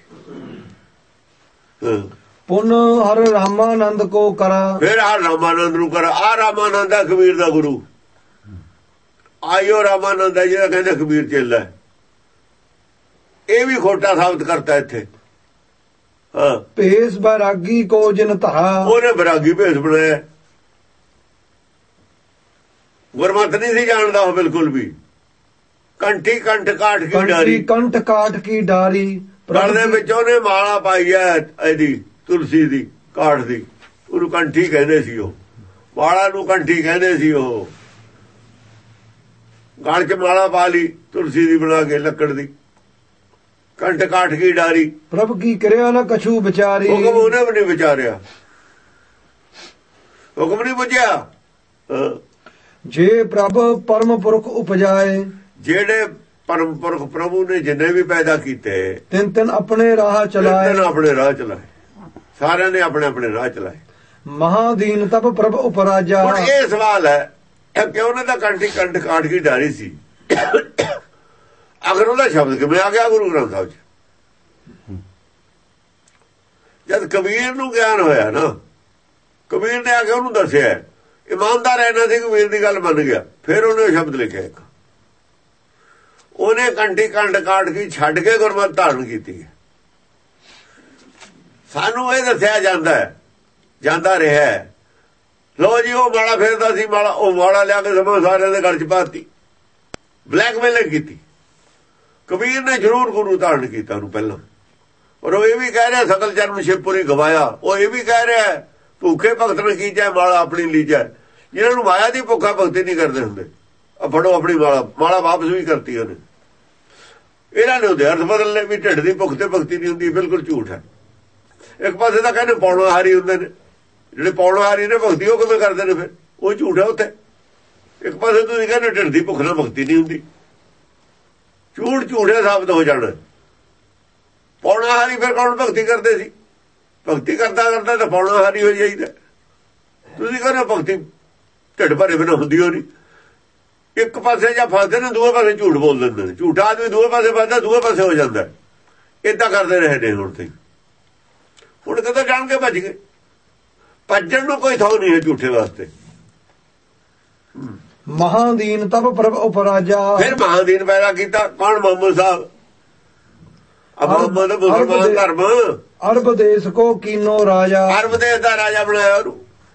ਪੁਨ ਹਰ ਰਾਮਾਨੰਦ ਕੋ ਕਰਾ, ਫਿਰ ਆ ਰਾਮਾਨੰਦ ਨੂੰ ਕਰਾ। ਆ ਰਾਮਾਨੰਦ ਆ ਕਬੀਰ ਦਾ ਗੁਰੂ। ਆਇਓ ਰਾਮਾਨੰਦ ਹੈ ਜਿਹੜਾ ਕਹਿੰਦੇ ਕਬੀਰ ਚੇਲਾ। ਇਹ ਵੀ ਖੋਟਾ ਸਾਬਤ ਕਰਤਾ ਇੱਥੇ। ਹਾਂ, ਭੇਸ ਬੈਰਾਗੀ ਕੋ ਜਿਨ ਧਾਰਾ, ਉਹਨੇ ਬੈਰਾਗੀ ਭੇਸ ਬਣਾਇਆ। ਗੁਰਮਤਿ ਨਹੀਂ ਸੀ ਜਾਣਦਾ ਉਹ ਬਿਲਕੁਲ ਵੀ। ਕੰਠੀ ਕੰਠ ਕਾਠ ਕੀ ਡਾਰੀ, ਕੰਠ ਕਾਠ ਕੀ ਡਾਰੀ, ਗਲ ਦੇ ਵਿੱਚ ਉਹਨੇ ਮਾਲਾ ਪਾਈ ਹੈ ਇਹਦੀ ਤੁਲਸੀ ਦੀ ਕਾਠ ਦੀ। ਉਹਨੂੰ ਕੰਠੀ ਕਹਿੰਦੇ ਸੀ। ਉਹ ਮਾਲਾ ਨੂੰ ਕੰਠੀ ਕਹਿੰਦੇ ਸੀ। ਉਹ ਗਲ 'ਚ ਮਾਲਾ ਪਾ ਲਈ ਤੁਲਸੀ ਦੀ ਬਣਾ ਕੇ ਲੱਕੜ ਦੀ। ਕੰਠ ਕਾਠ ਕੀ ਡਾਰੀ, ਪ੍ਰਭ ਕੀ ਕਰਿਆ ਨਾ ਕਛੂ ਵਿਚਾਰੀ। ਹੁਕਮ ਉਹਨੇ ਵੀ ਨਹੀਂ ਵਿਚਾਰਿਆ, ਹੁਕਮ ਨਹੀਂ ਬੁਝਿਆ। ਜੇ ਪ੍ਰਭ ਪਰਮ ਪੁਰਖ ਉਪਜਾਏ, ਜਿਹੜੇ ਪਰਮ ਪੁਰਖ ਪ੍ਰਭੂ ਨੇ ਜਿੰਨੇ ਵੀ ਪੈਦਾ ਕੀਤੇ ਤਿੰਨ ਤਿੰਨ ਆਪਣੇ ਰਾਹ ਚਲਾਏ। ਤਿੰਨ ਆਪਣੇ ਰਾਹ ਚਲਾਏ। ਸਾਰਿਆਂ ਨੇ ਆਪਣੇ ਆਪਣੇ ਰਾਹ ਚਲਾਏ। ਮਹਾਦੀਨ ਤਬ ਪ੍ਰਭ ਉਪਰਾਜਾ। ਹੁਣ ਇਹ ਸਵਾਲ ਹੈ ਕਿ ਉਹਨੇ ਤਾਂ ਕੰਠੀ ਕੰਠ ਕਾਠ ਕੀ ਡਾਰੀ ਸੀ। ਅਗਰ ਉਹਦਾ ਸ਼ਬਦ ਕਿਵੇਂ ਆ ਗਿਆ ਗੁਰੂ ਗ੍ਰੰਥ ਸਾਹਿਬ 'ਚ? ਜਦ ਕਬੀਰ ਨੂੰ ਗਿਆਨ ਹੋਇਆ ਨਾ, ਕਬੀਰ ਨੇ ਆ ਕੇ ਉਹਨੂੰ ਦੱਸਿਆ, ਇਮਾਨਦਾਰ ਰਹਿਣਾ ਸੀ, ਕਬੀਰ ਦੀ ਗੱਲ ਮੰਨ ਗਿਆ, ਫਿਰ ਉਹਨੇ ਸ਼ਬਦ ਲਿਖਿਆ ਇੱਕ। ਉਹਨੇ ਕੰਠੀ ਕੰਠ ਕਾਠ ਕੀ ਛੱਡ ਕੇ ਗੁਰਮਤਿ ਧਾਰਨ ਕੀਤੀ ਹੈ। ਸਾਨੂੰ ਇਹ ਦੱਸਿਆ ਜਾਂਦਾ ਹੈ, ਜਾਂਦਾ ਰਿਹਾ। ਲੋ ਜੀ ਉਹ ਮਾਲਾ ਫੇਰਦਾ ਸੀ, ਮਾਲਾ ਉਹ ਮਾਲਾ ਲਿਆ ਕੇ ਸਮਾਂ ਸਾਰਿਆਂ ਦੇ ਘਰ 'ਚ ਪਾਤੀ, ਬਲੈਕਮੇਲਿੰਗ ਕੀਤੀ। ਕਬੀਰ ਨੇ ਜ਼ਰੂਰ ਗੁਰੂ ਧਾਰਨ ਕੀਤਾ ਉਹਨੂੰ ਪਹਿਲਾਂ। ਔਰ ਉਹ ਇਹ ਵੀ ਕਹਿ ਰਿਹਾ ਸਕਲ ਜਨਮ ਸ਼ਿਵਪੁਰੀ ਗਵਾਇਆ। ਉਹ ਇਹ ਵੀ ਕਹਿ ਰਿਹਾ ਭੁੱਖੇ ਭਗਤ ਨੇ ਕੀਜੈ ਮਾਲਾ ਆਪਣੀ ਲੀਜੈ। ਜਿਹਨਾਂ ਨੂੰ ਮਾਇਆ ਦੀ ਭੁੱਖਾ ਭਗਤੀ ਨਹੀਂ ਕਰਦੇ ਹੁੰਦੇ, ਆ ਫੜੋ ਆਪਣੀ ਮਾਲਾ। ਮਾਲਾ ਵਾਪਸ ਵੀ ਕਰਤੀ ਉਹਨੇ। ਇਹਨਾਂ ਨੇ ਉਹਦੇ ਅਰਥ ਬਦਲ ਲਏ ਵੀ ਢਿੱਡ ਦੀ ਭੁੱਖ ਤੇ ਭਗਤੀ ਨਹੀਂ ਹੁੰਦੀ। ਬਿਲਕੁਲ ਝੂਠ ਹੈ। ਇੱਕ ਪਾਸੇ ਤਾਂ ਕਹਿੰਦੇ ਪੌਣਹਾਰੀ ਹੁੰਦੇ ਨੇ, ਜਿਹੜੇ ਪੌਣਹਾਰੀ ਨੇ ਭਗਤੀ ਉਹ ਕਿਵੇਂ ਕਰਦੇ ਨੇ? ਫਿਰ ਉਹ ਝੂਠ ਹੈ ਉੱਥੇ। ਇੱਕ ਪਾਸੇ ਤੁਸੀਂ ਕਹਿੰਦੇ ਢਿੱਡ ਦੀ ਭੁੱਖ ਨਾਲ ਭਗਤੀ ਨਹੀਂ ਹੁੰਦੀ। ਝੂਠ ਝੂਠੇ ਸਾਬਤ ਹੋ ਜਾਣਾ। ਪੌਣਹਾਰੀ ਫਿਰ ਕੌਣ ਭਗਤੀ ਕਰਦੇ ਸੀ? ਭਗਤੀ ਕਰਦਾ ਕਰਦਾ ਤਾਂ ਪੌਣਹਾਰੀ ਹੋ ਜਾਈਦਾ। ਤੁਸੀਂ ਕਹਿੰਦੇ ਭਗਤੀ ਢਿੱਡ ਭਰੇ ਬਿਨਾਂ ਹੁੰਦੀ ਹੋ ਨਹੀਂ। ਇੱਕ ਪਾਸੇ ਜਾਂ ਫਸਦੇ ਨੇ, ਦੂਏ ਪਾਸੇ ਝੂਠ ਬੋਲ ਦਿੰਦੇ ਨੇ। ਝੂਠਾ ਆਦਮੀ ਦੂਏ ਪਾਸੇ ਫਸਦਾ, ਦੂਏ ਪਾਸੇ ਹੋ ਜਾਂਦਾ। ਏਦਾਂ ਕਰਦੇ ਰਹੇ ਨੇ ਹੁਣ ਤੇ। ਹੁਣ ਕਦੋਂ ਜਾਣ ਕੇ ਭੱਜ ਗਏ? ਭੱਜਣ ਨੂੰ ਕੋਈ ਥਾਂ ਨਹੀਂ ਹੈ ਝੂਠੇ ਵਾਸਤੇ। ਮਹਾਦੀਨ ਤਬ ਪ੍ਰਭ ਉਪਰਾਜਾ। ਫਿਰ ਮਹਾਦੀਨ ਪੈਦਾ ਕੀਤਾ ਕੌਣ? ਮੁਹੰਮਦ ਸਾਹਿਬ। ਮੁਹੰਮਦ ਮੁਸਲਮਾਨ ਧਰਮ। ਅਰਬ ਦੇਸ਼ ਕੋ ਕੀਨੋ ਰਾਜਾ। ਅਰਬ ਦੇਸ਼ ਦਾ ਰਾਜਾ ਬਣਾਇਆ ਉਹਨੂੰ।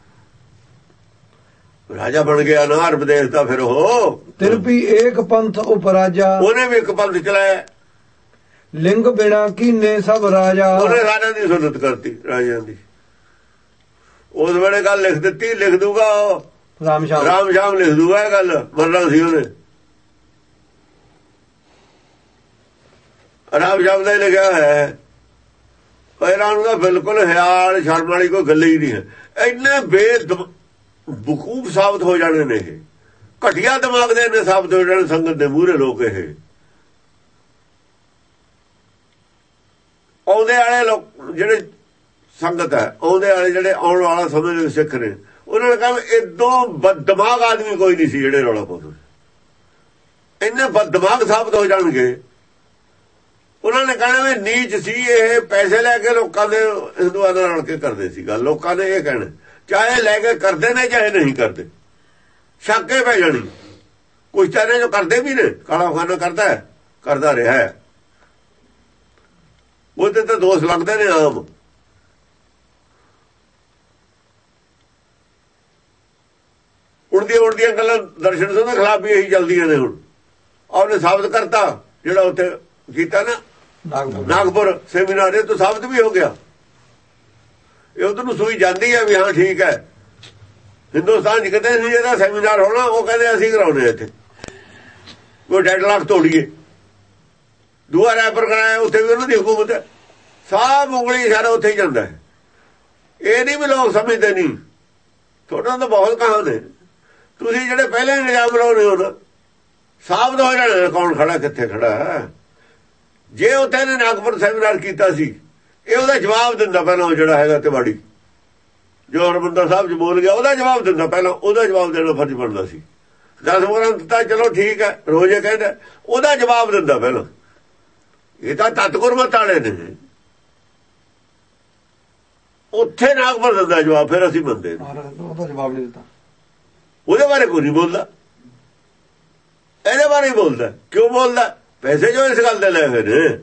ਰਾਜਾ ਬਣ ਗਿਆ ਨਾ ਅਰਬ ਦੇਸ਼ ਦਾ। ਫਿਰ ਉਹ ਤਿਰਪੀ ਏਕ ਪੰਥ ਉਪਰਾਜਾ। ਉਹਨੇ ਵੀ ਇੱਕ ਪੰਥ ਚਲਾਇਆ। ਲਿੰਗ ਬਿਨਾ ਕੀਨੇ ਸਭ ਰਾਜਾ। ਉਹਨੇ ਸਾਰਿਆਂ ਦੀ ਸੁਨਤ ਕਰਤੀ ਰਾਜਿਆਂ ਦੀ। ਉਸ ਵੇਲੇ ਗੱਲ ਲਿਖ ਦਿੱਤੀ, ਲਿਖ ਦੂਗਾ ਉਹ ਰਾਮ ਸ਼ਾਮ। ਰਾਮ ਸ਼ਾਮ ਲਿਖ ਦੂਗਾ ਇਹ ਗੱਲ। ਮਰਨਾ ਸੀ ਉਹਨੇ। ਰਾਮ ਸ਼ਾਮ ਦਾ ਹੀ ਲਿਖਿਆ ਹੈ। ਇਹਨਾਂ ਨੂੰ ਤਾਂ ਬਿਲਕੁਲ ਹਿਆਲ ਸ਼ਰਮ ਵਾਲੀ ਕੋਈ ਗੱਲ ਹੀ ਨਹੀਂ ਹੈ। ਇੰਨੇ ਬੇਦ ਬਕੂਫ ਸਾਬਤ ਹੋ ਜਾਣੇ ਨੇ ਇਹ। ਘਟੀਆ ਦਿਮਾਗ ਦੇ ਇੰਨੇ ਸਾਬਤ ਹੋ ਜਾਣੇ ਸੰਗਤ ਦੇ ਮੂਹਰੇ ਲੋਕ। ਇਹ ਆਉਂਦੇ ਵਾਲੇ ਲੋਕ ਜਿਹੜੇ ਸੰਗਤ ਹੈ, ਆਉਂਦੇ ਵਾਲੇ ਜਿਹੜੇ ਆਉਣ ਵਾਲਾ ਸਮੇਂ ਦੇ ਸਿੱਖ ਨੇ, ਉਹਨਾਂ ਨੇ ਕਹਾ ਇਦੋਂ ਬਦਦਮਾਗ ਆਦਮੀ ਕੋਈ ਨਹੀਂ ਸੀ ਜਿਹੜੇ ਰੌਲਾ ਪਾਉਂਦੇ। ਇੰਨੇ ਬਦਦਮਾਗ ਸਾਬਤ ਹੋ ਜਾਣਗੇ। ਉਹਨਾਂ ਨੇ ਕਹਿਣਾ ਵੀ ਨੀਚ ਸੀ ਇਹ, ਪੈਸੇ ਲੈ ਕੇ ਲੋਕਾਂ ਦੇ ਹਿੰਦੂਆਂ ਨਾਲ ਰਲ ਕੇ ਕਰਦੇ ਸੀ ਗੱਲ। ਲੋਕਾਂ ਨੇ ਇਹ ਕਹਿਣਾ, ਚਾਹੇ ਲੈ ਕੇ ਕਰਦੇ ਨੇ ਚਾਹੇ ਨਹੀਂ ਕਰਦੇ, ਸ਼ੱਕੇ ਪੈ ਜਾਣੀ। ਕੁਛ ਤਾਂ ਨੇ ਜੋ ਕਰਦੇ ਵੀ ਨੇ, ਕਾਲਾ ਖਾਨਾ ਕਰਦਾ ਹੈ, ਕਰਦਾ ਰਿਹਾ ਹੈ, ਉਹਦੇ ਤਾਂ ਦੋਸ਼ ਲੱਗਦੇ ਨੇ ਆਮ। ਉੜਦੀਆਂ ਉੜਦੀਆਂ ਗੱਲਾਂ ਦਰਸ਼ਨ ਸਿੰਘ ਦੇ ਖਿਲਾਫ ਵੀ ਇਹੀ ਚੱਲਦੀਆਂ ਨੇ। ਹੁਣ ਉਹਨੇ ਸਾਬਤ ਕਰਤਾ ਜਿਹੜਾ ਉੱਥੇ ਕੀਤਾ ਨਾ ਨਾਗਪੁਰ ਸੈਮੀਨਾਰ, ਇਹ ਤੋਂ ਸਾਬਤ ਵੀ ਹੋ ਗਿਆ। ਇਹ ਉਧਰ ਨੂੰ ਸੂਈ ਜਾਂਦੀ ਹੈ ਵੀ ਹਾਂ ਠੀਕ ਹੈ। ਹਿੰਦੁਸਤਾਨ ਚ ਕਿਤੇ ਨਹੀਂ ਇਹਦਾ ਸੈਮੀਨਾਰ ਹੋਣਾ, ਉਹ ਕਹਿੰਦੇ ਅਸੀਂ ਕਰਾਉਣੇ ਇੱਥੇ, ਕੋਈ ਡੈਡਲਾਕ ਤੋੜੀਏ। ਦੂਆ ਰੈਪਰ ਕਰਾਇਆ, ਉੱਥੇ ਵੀ ਉਹਨਾਂ ਦੀ ਹਕੂਮਤ ਹੈ। ਸਾਬ ਉਂਗਲੀ ਸਾਰਾ ਉੱਥੇ ਹੀ ਜਾਂਦਾ ਹੈ। ਇਹ ਨਹੀਂ ਵੀ ਲੋਕ ਸਮਝਦੇ ਨਹੀਂ। ਤੁਹਾਡਾ ਤਾਂ ਬਹੁਤ ਕਹਾਣ ਨੇ। ਤੁਸੀਂ ਜਿਹੜੇ ਪਹਿਲੇ ਨਿਜ਼ਾਮ ਲਾਉਣੇ ਹੋ ਨਾ, ਸਾਬਤ ਹੋ ਜਾਣਾ ਕੌਣ ਖੜਾ ਕਿੱਥੇ ਖੜਾ ਹੈ। ਜੇ ਉੱਥੇ ਨੇ ਨਾਗਪੁਰ ਸੈਮੀਨਾਰ ਕੀਤਾ ਸੀ, ਇਹ ਉਹਦਾ ਜਵਾਬ ਦਿੰਦਾ ਪਹਿਲਾਂ। ਉਹ ਜਿਹੜਾ ਹੈਗਾ ਤਿਵਾੜੀ ਜੋ ਹਰਮੰਦਰ ਸਾਹਿਬ ਚ ਬੋਲ ਗਿਆ, ਉਹਦਾ ਜਵਾਬ ਦਿੰਦਾ ਪਹਿਲਾਂ। ਉਹਦਾ ਜਵਾਬ ਦੇਣਾ ਫਰਜ਼ ਬਣਦਾ ਸੀ। ਦਸ ਗ੍ਰੰਥ ਤਾਂ ਚਲੋ ਠੀਕ ਹੈ, ਰੋਜ਼ੇ ਕਹਿੰਦਾ, ਉਹਦਾ ਜਵਾਬ ਦਿੰਦਾ ਪਹਿਲਾਂ। ਇਹ ਤਾਂ ਤਤ ਗੁਰਮਤ ਵਾਲੇ ਨੇ, ਉੱਥੇ ਨਾਗਪੁਰ ਦਿੰਦਾ ਜਵਾਬ, ਫਿਰ ਅਸੀਂ ਮੰਨਦੇ। ਉਹਦਾ ਜਵਾਬ ਨਹੀਂ ਦਿੱਤਾ, ਉਹਦੇ ਬਾਰੇ ਕੋਈ ਨਹੀਂ ਬੋਲਦਾ, ਇਹਦੇ ਬਾਰੇ ਹੀ ਬੋਲਦਾ। ਕਿਉਂ ਬੋਲਦਾ? ਪੈਸੇ ਜੋ ਇਸ ਗੱਲ ਦੇ ਲੈ ਹੋਏ ਨੇ।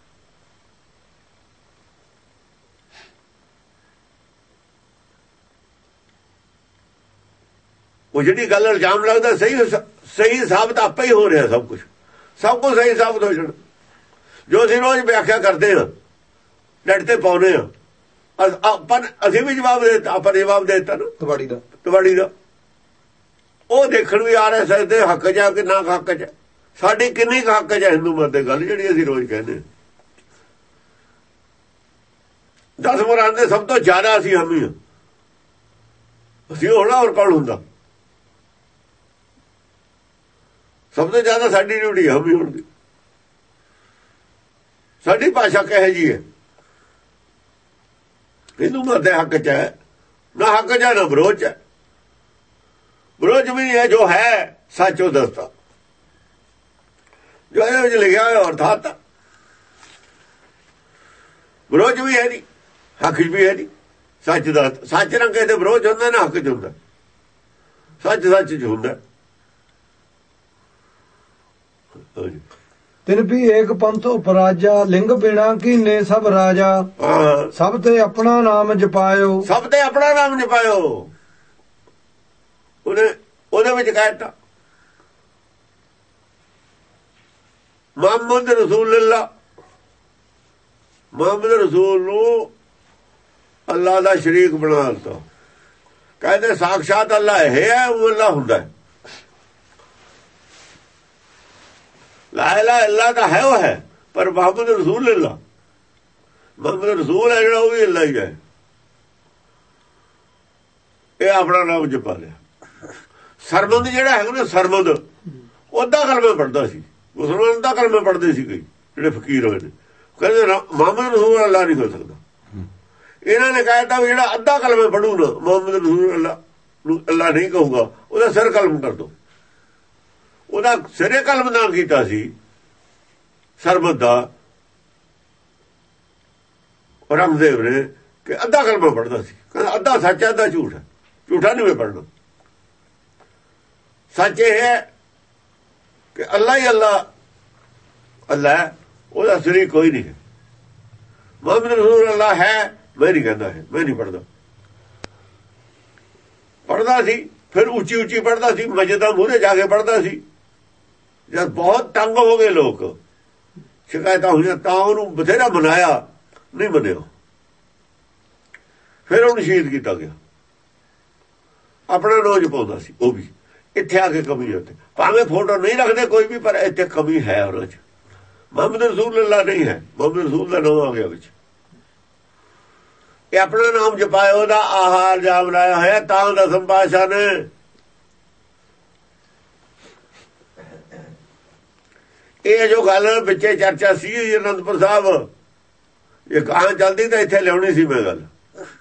ਉਹ ਜਿਹੜੀ ਗੱਲ ਇਲਜ਼ਾਮ ਲੱਗਦਾ ਸਹੀ ਸਹੀ ਸਾਬਤ ਆਪੇ ਹੀ ਹੋ ਰਿਹਾ, ਸਭ ਕੁਝ ਸਭ ਕੁਝ ਸਹੀ ਸਾਬਤ ਹੋ ਜਾਣਾ। ਜੋ ਅਸੀਂ ਰੋਜ਼ ਵਿਆਖਿਆ ਕਰਦੇ ਹਾਂ, ਨੈਟ ਤੇ ਪਾਉਨੇ ਹਾਂ, ਆਪਾਂ ਅਸੀਂ ਵੀ ਜਵਾਬ ਦੇ ਦਿੱਤਾ, ਆਪਾਂ ਨੇ ਜਵਾਬ ਦੇ ਦਿੱਤਾ ਨਾ ਤਵਾੜੀ ਦਾ ਤਵਾੜੀ ਦਾ। ਉਹ ਦੇਖਣ ਵੀ ਆ ਰਹੇ ਸਕਦੇ ਹੱਕ ਜਾ ਕਿ ਨਾ ਹੱਕ ਚ, ਸਾਡੀ ਕਿੰਨੀ ਕੁ ਹੱਕ ਚ ਹਿੰਦੂ ਮਤ ਦੀ ਗੱਲ ਜਿਹੜੀ ਅਸੀਂ ਰੋਜ਼ ਕਹਿੰਦੇ। ਦਸ ਮੁਰਾਦ ਦੇ ਸਭ ਤੋਂ ਜ਼ਿਆਦਾ ਅਸੀਂ ਹਮੀ ਹਾਂ, ਅਸੀਂ ਹੋਣਾ ਹੋਰ ਕੌਣ ਹੁੰਦਾ? ਸਭ ਤੋਂ ਜ਼ਿਆਦਾ ਸਾਡੀ ਡਿਊਟੀ ਹਮੀ ਹੋਣ ਦੀ। ਸਾਡੀ ਭਾਸ਼ਾ ਕਹੇ ਜੀ ਹੈ, ਹਿੰਦੂ ਮਤ ਦੇ ਹੱਕ ਚ ਹੈ, ਨਾ ਹੱਕ ਚ ਨਾ ਵਿਰੋਧ ਚ। ਵਿਰੋਧ ਵੀ ਹੈ ਜੋ ਹੈ ਸੱਚ ਉਹ ਦੱਸਦਾ, ਜੋ ਇਹਦੇ ਵਿੱਚ ਲਿਖਿਆ ਹੋਇਆ ਅਰਥਾਤ ਵਿਰੋਧ ਵੀ ਹੈ ਨਹੀਂ, ਹੱਕ ਵੀ ਹੈ ਨਹੀਂ। ਸੱਚ ਦਾ ਸੱਚ ਨਾਲ ਕਿਸੇ ਦੇ ਵਿਰੋਧ ਹੁੰਦਾ ਨਾ ਹੱਕ ਚ ਹੁੰਦਾ, ਸੱਚ ਸੱਚ ਚ ਹੁੰਦਾ। ਤਿਨ ਵੀ ਏਕ ਪੰਥ ਉਪਰਾਜਾ, ਲਿੰਗ ਬਿਨਾ ਕੀਨੇ ਸਭ ਰਾਜਾ। ਸਭ ਤੇ ਆਪਣਾ ਨਾਮ ਜਪਾਇਓ, ਸਭ ਤੇ ਆਪਣਾ ਨਾਮ ਜਪਾਇਓ। ਉਹਨੇ ਉਹਦੇ ਵਿੱਚ ਕਹਿਤਾ ਮੁਹੰਮਦ ਰਸੂਲullah, ਮੁਹੰਮਦ ਰਸੂਲ ਨੂੰ ਅੱਲਾ ਦਾ ਸ਼ਰੀਕ ਬਣਾ ਦਿੱਤਾ। ਕਹਿੰਦੇ ਸਾਖਸ਼ਾਤ ਅੱਲਾ ਇਹ ਹੈ, ਉਹ ਅੱਲਾ ਹੁੰਦਾ। ਲਾ ਇਲਾਹਾ ਇਲਾ ਤਾਂ ਹੈ, ਉਹ ਹੈ, ਪਰ ਮੁਹੰਮਦ ਰਸੂਲullah, ਮੁਹੰਮਦ ਰਸੂਲ ਹੈ ਜਿਹੜਾ, ਉਹ ਵੀ ਅੱਲਾ ਹੀ ਹੈ। ਇਹ ਆਪਣਾ ਨਾਮ ਜਪਾ ਲਿਆ। ਸਰਬੰਦ ਜਿਹੜਾ ਹੈਗਾ ਨਾ, ਸਰਬੰਦ ਉਹਦਾ ਕਲਮਾ ਪੜ੍ਹਦਾ ਸੀ, ਮੁਸਲਮਾਨ ਦਾ ਕਲਮਾ ਪੜ੍ਹਦੇ ਸੀ ਕਈ ਜਿਹੜੇ ਫਕੀਰ ਹੋਏ ਨੇ। ਕਹਿੰਦੇ ਮੁਹੰਮਦ ਰਸੂਲ ਅੱਲਾ ਨਹੀਂ ਹੋ ਸਕਦਾ। ਇਹਨਾਂ ਨੇ ਕਹਿਤਾ ਵੀ ਜਿਹੜਾ ਅੱਧਾ ਕਲਮਾ ਪੜੂ ਨਾ, ਮੁਹੰਮਦ ਰਸੂਲ ਅੱਲਾ ਨੂੰ ਅੱਲਾ ਨਹੀਂ ਕਹੂਗਾ, ਉਹਦਾ ਸਿਰ ਕਲਮ ਕਰ ਦੋ। ਉਹਦਾ ਸਿਰੇ ਕਲਮਦਾਨ ਕੀਤਾ ਸੀ ਸਰਬਤ ਦਾ ਰਾਮਦੇਵ ਨੇ, ਕਿ ਅੱਧਾ ਕਲਮਾ ਪੜ੍ਹਦਾ ਸੀ। ਕਹਿੰਦਾ ਅੱਧਾ ਸੱਚ ਹੈ, ਅੱਧਾ ਝੂਠ ਹੈ, ਝੂਠਾ ਨਹੀਂ ਮੈਂ ਪੜ੍ਹਨਾ। ਸੱਚ ਇਹ ਹੈ ਕਿ ਅੱਲਾ ਹੀ ਅੱਲਾ ਅੱਲਾ ਹੈ, ਉਹਦਾ ਸ਼ਰੀਕ ਕੋਈ ਨਹੀਂ ਹੈ। ਮੁਹੰਮਦ ਰਸੂਲ ਅੱਲਾ ਹੈ, ਮੈਂ ਨਹੀਂ ਕਹਿੰਦਾ ਹੈ, ਮੈਂ ਨਹੀਂ ਪੜ੍ਹਦਾ। ਪੜ੍ਹਦਾ ਸੀ, ਫਿਰ ਉੱਚੀ ਉੱਚੀ ਪੜ੍ਹਦਾ ਸੀ, ਮਸਜਿਦਾਂ ਮੂਹਰੇ ਜਾ ਕੇ ਪੜ੍ਹਦਾ ਸੀ। ਜਦ ਬਹੁਤ ਤੰਗ ਹੋ ਗਏ ਲੋਕ, ਸ਼ਿਕਾਇਤਾਂ ਹੋਈਆਂ, ਤਾਂ ਉਹਨੂੰ ਬਥੇਰਾ ਮਨਾਇਆ, ਨਹੀਂ ਮੰਨਿਆ। ਫਿਰ ਉਹਨੂੰ ਸ਼ਹੀਦ ਕੀਤਾ ਗਿਆ। ਆਪਣਾ ਨੋਜ ਪਾਉਂਦਾ ਸੀ ਉਹ ਵੀ। ਇੱਥੇ ਆ ਕੇ ਕਮੀ ਹੈ, ਭਾਵੇਂ ਫੋਟੋ ਨਹੀਂ ਰੱਖਦੇ ਕੋਈ ਵੀ, ਪਰ ਇੱਥੇ ਕਮੀ ਹੈ ਉਹਨਾਂ 'ਚ। ਮੁਹੰਮਦ ਰਸੂਲullah ਨਹੀਂ ਹੈ, ਮੁਹੰਮਦ ਰਸੂਲ ਦਾ ਨਾਮ ਆ ਗਿਆ ਵਿੱਚ। ਇਹ ਆਪਣਾ ਨਾਮ ਜਪਾਇਆ, ਉਹਦਾ ਆਹ ਇਲਜ਼ਾਮ ਲਾਇਆ ਹੋਇਆ। ਤਾਂ ਦਸਮ ਪਾਤਸ਼ਾਹ ਨੇ ਇਹ ਜੋ ਗੱਲ ਵਿੱਚੇ ਚਰਚਾ ਸੀ ਅਨੰਦਪੁਰ ਸਾਹਿਬ, ਇਹ ਕਹਾਂ ਚੱਲਦੀ ਤਾਂ ਇੱਥੇ ਲਿਆਉਣੀ ਸੀ ਮੈਂ ਗੱਲ।